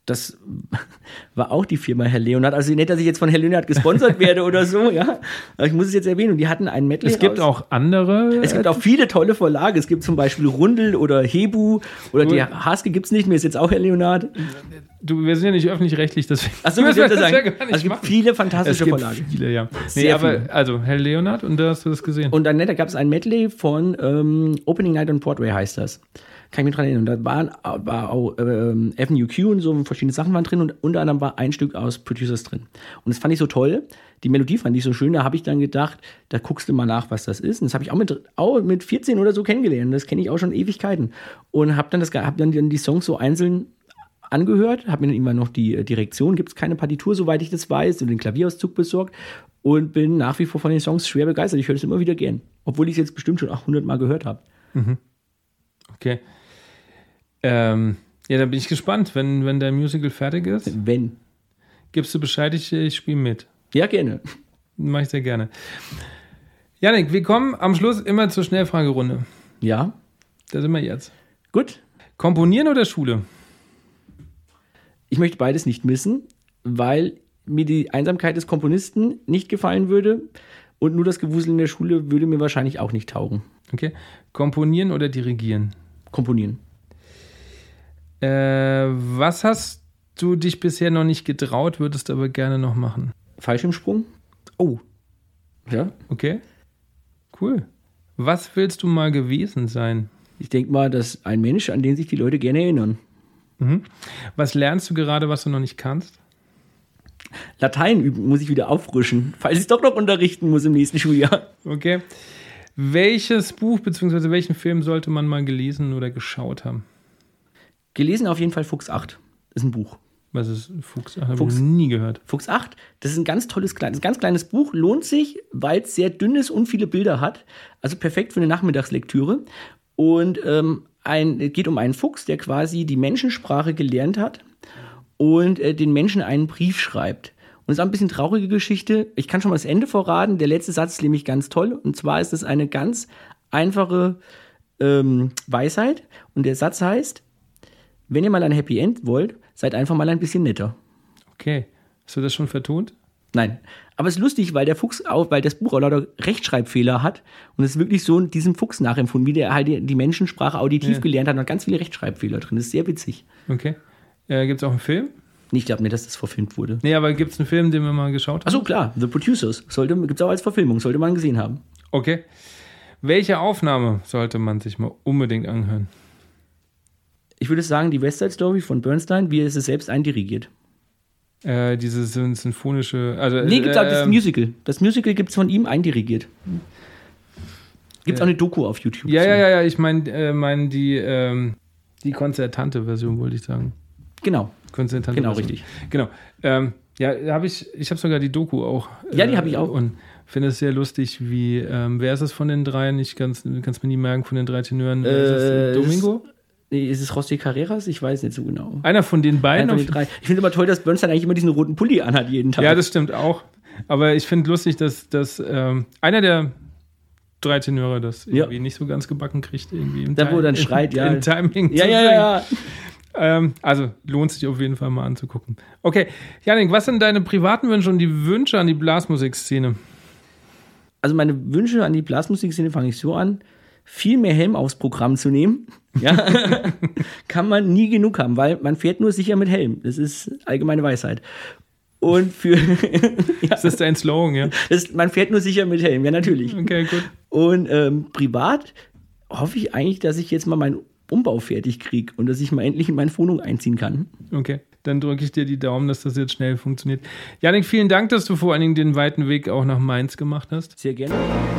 Das war auch die Firma Herr Leonhard. Also nicht, dass ich jetzt von Herr Leonhard gesponsert werde oder so, ja. Aber ich muss es jetzt erwähnen. Und die hatten ein Medley. Es gibt auch andere. Es gibt auch viele tolle Verlage. Es gibt zum Beispiel Rundel oder Hebu oder die Haske gibt es nicht mehr. Ist jetzt auch Herr Leonhard. Wir sind ja nicht öffentlich-rechtlich, deswegen. Achso, wir dürfen das sagen. Also es gibt viele fantastische Verlage. Viele, ja. Sehr viele. Also Herr Leonhard, und da hast du das gesehen. Und dann da gab es ein Medley von Opening Night on Broadway, heißt das. Kann ich mich dran erinnern. Da war auch Avenue Q und so verschiedene Sachen waren drin und unter anderem war ein Stück aus Producers drin. Und das fand ich so toll. Die Melodie fand ich so schön. Da habe ich dann gedacht, da guckst du mal nach, was das ist. Und das habe ich auch mit 14 oder so kennengelernt. Das kenne ich auch schon Ewigkeiten. Und habe dann die Songs so einzeln angehört, habe mir dann immer noch die Direktion, gibt es keine Partitur, soweit ich das weiß, und den Klavierauszug besorgt und bin nach wie vor von den Songs schwer begeistert. Ich höre es immer wieder gern. Obwohl ich es jetzt bestimmt schon 800 Mal gehört habe. Mhm. Okay. Ja, da bin ich gespannt, wenn dein Musical fertig ist. Wenn. Gibst du Bescheid, ich spiele mit. Ja, gerne. Mache ich sehr gerne. Jannik, wir kommen am Schluss immer zur Schnellfragerunde. Ja. Da sind wir jetzt. Gut. Komponieren oder Schule? Ich möchte beides nicht missen, weil mir die Einsamkeit des Komponisten nicht gefallen würde und nur das Gewusel in der Schule würde mir wahrscheinlich auch nicht taugen. Okay. Komponieren oder dirigieren? Komponieren. Was hast du dich bisher noch nicht getraut, würdest aber gerne noch machen? Fallschirmsprung. Oh. Ja. Okay. Cool. Was willst du mal gewesen sein? Ich denke mal, dass ein Mensch, an den sich die Leute gerne erinnern. Mhm. Was lernst du gerade, was du noch nicht kannst? Latein üben, muss ich wieder auffrischen, falls ich es doch noch unterrichten muss im nächsten Schuljahr. Okay. Welches Buch bzw. welchen Film sollte man mal gelesen oder geschaut haben? Gelesen auf jeden Fall Fuchs 8. Das ist ein Buch. Was ist Fuchs 8? Habe ich nie gehört. Fuchs 8, das ist ein ganz tolles, ganz kleines Buch. Lohnt sich, weil es sehr dünn ist und viele Bilder hat. Also perfekt für eine Nachmittagslektüre. Und es geht um einen Fuchs, der quasi die Menschensprache gelernt hat und den Menschen einen Brief schreibt. Und es ist auch ein bisschen traurige Geschichte. Ich kann schon mal das Ende verraten. Der letzte Satz ist nämlich ganz toll. Und zwar ist es eine ganz einfache Weisheit. Und der Satz heißt: Wenn ihr mal ein Happy End wollt, seid einfach mal ein bisschen netter. Okay. Hast du das schon vertont? Nein. Aber es ist lustig, weil weil das Buch auch lauter Rechtschreibfehler hat. Und es ist wirklich so diesem Fuchs nachempfunden, wie der halt die Menschensprache auditiv gelernt hat. Und hat ganz viele Rechtschreibfehler drin. Das ist sehr witzig. Okay. Gibt es auch einen Film? Ich glaube nicht, dass das verfilmt wurde. Nee, aber gibt es einen Film, den wir mal geschaut haben? Achso, klar. The Producers. Gibt es auch als Verfilmung. Sollte man gesehen haben. Okay. Welche Aufnahme sollte man sich mal unbedingt anhören? Ich würde sagen, die West Side Story von Bernstein, wie er es selbst eindirigiert. Diese sinfonische... Nee, gibt es auch das Musical. Das Musical gibt es von ihm eindirigiert. Gibt es auch eine Doku auf YouTube. Ja. Ich meine die konzertante Version, wollte ich sagen. Genau. Konzertante Genau, Version. richtig. Genau. Ich habe sogar die Doku auch. Ja, die habe ich auch. Und finde es sehr lustig, wie, wer ist es von den dreien? Ich kann es mir nie merken, von den drei Tenören. Ist es Domingo? Ist es José Carreras? Ich weiß nicht so genau. Einer von den beiden? Einer von den drei. Ich finde immer toll, dass Bernstein eigentlich immer diesen roten Pulli anhat jeden Tag. Ja, das stimmt auch. Aber ich finde lustig, dass einer der drei Tenöre das irgendwie nicht so ganz gebacken kriegt. Irgendwie im wo dann schreit, im Timing. Ja. Also lohnt sich auf jeden Fall mal anzugucken. Okay, Jannik, was sind deine privaten Wünsche und die Wünsche an die Blasmusikszene? Also meine Wünsche an die Blasmusikszene fange ich so an: viel mehr Helm aufs Programm zu nehmen. Ja, kann man nie genug haben, weil man fährt nur sicher mit Helm. Das ist allgemeine Weisheit. Und für Das ist dein Slogan, ja? Man fährt nur sicher mit Helm, ja natürlich. Okay, gut. Und privat hoffe ich eigentlich, dass ich jetzt mal meinen Umbau fertig kriege und dass ich mal endlich in meine Wohnung einziehen kann. Okay, dann drücke ich dir die Daumen, dass das jetzt schnell funktioniert. Jannik, vielen Dank, dass du vor allen Dingen den weiten Weg auch nach Mainz gemacht hast. Sehr gerne.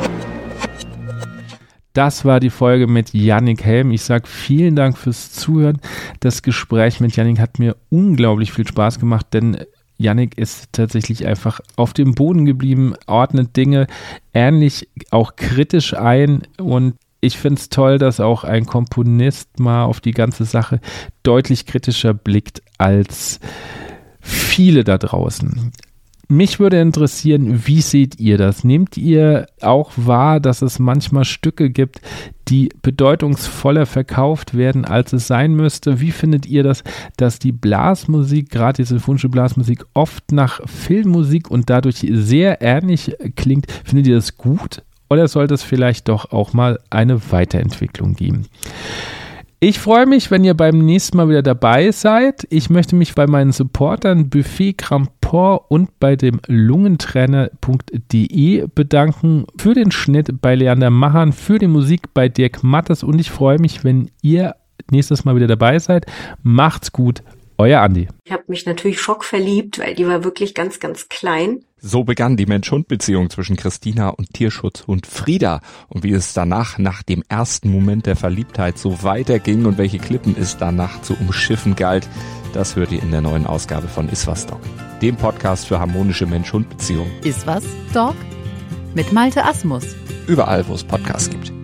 Das war die Folge mit Jannik Helm. Ich sage vielen Dank fürs Zuhören. Das Gespräch mit Jannik hat mir unglaublich viel Spaß gemacht, denn Jannik ist tatsächlich einfach auf dem Boden geblieben, ordnet Dinge ähnlich auch kritisch ein, und ich finde es toll, dass auch ein Komponist mal auf die ganze Sache deutlich kritischer blickt als viele da draußen. Mich würde interessieren, wie seht ihr das? Nehmt ihr auch wahr, dass es manchmal Stücke gibt, die bedeutungsvoller verkauft werden, als es sein müsste? Wie findet ihr das, dass die Blasmusik, gerade die sinfonische Blasmusik, oft nach Filmmusik und dadurch sehr ähnlich klingt? Findet ihr das gut oder sollte es vielleicht doch auch mal eine Weiterentwicklung geben? Ich freue mich, wenn ihr beim nächsten Mal wieder dabei seid. Ich möchte mich bei meinen Supportern Buffet Crampon und bei dem Lungentrainer.de bedanken, für den Schnitt bei Leander Machan, für die Musik bei Dirk Mattes und ich freue mich, wenn ihr nächstes Mal wieder dabei seid. Macht's gut, euer Andi. Ich habe mich natürlich schockverliebt, weil die war wirklich ganz, ganz klein. So begann die Mensch-Hund-Beziehung zwischen Christina und Tierschutzhund Frieda. Und wie es danach, nach dem ersten Moment der Verliebtheit, so weiterging und welche Klippen es danach zu umschiffen galt, das hört ihr in der neuen Ausgabe von Iswas Dog, dem Podcast für harmonische Mensch-Hund-Beziehungen. Iswas Dog? Mit Malte Asmus. Überall, wo es Podcasts gibt.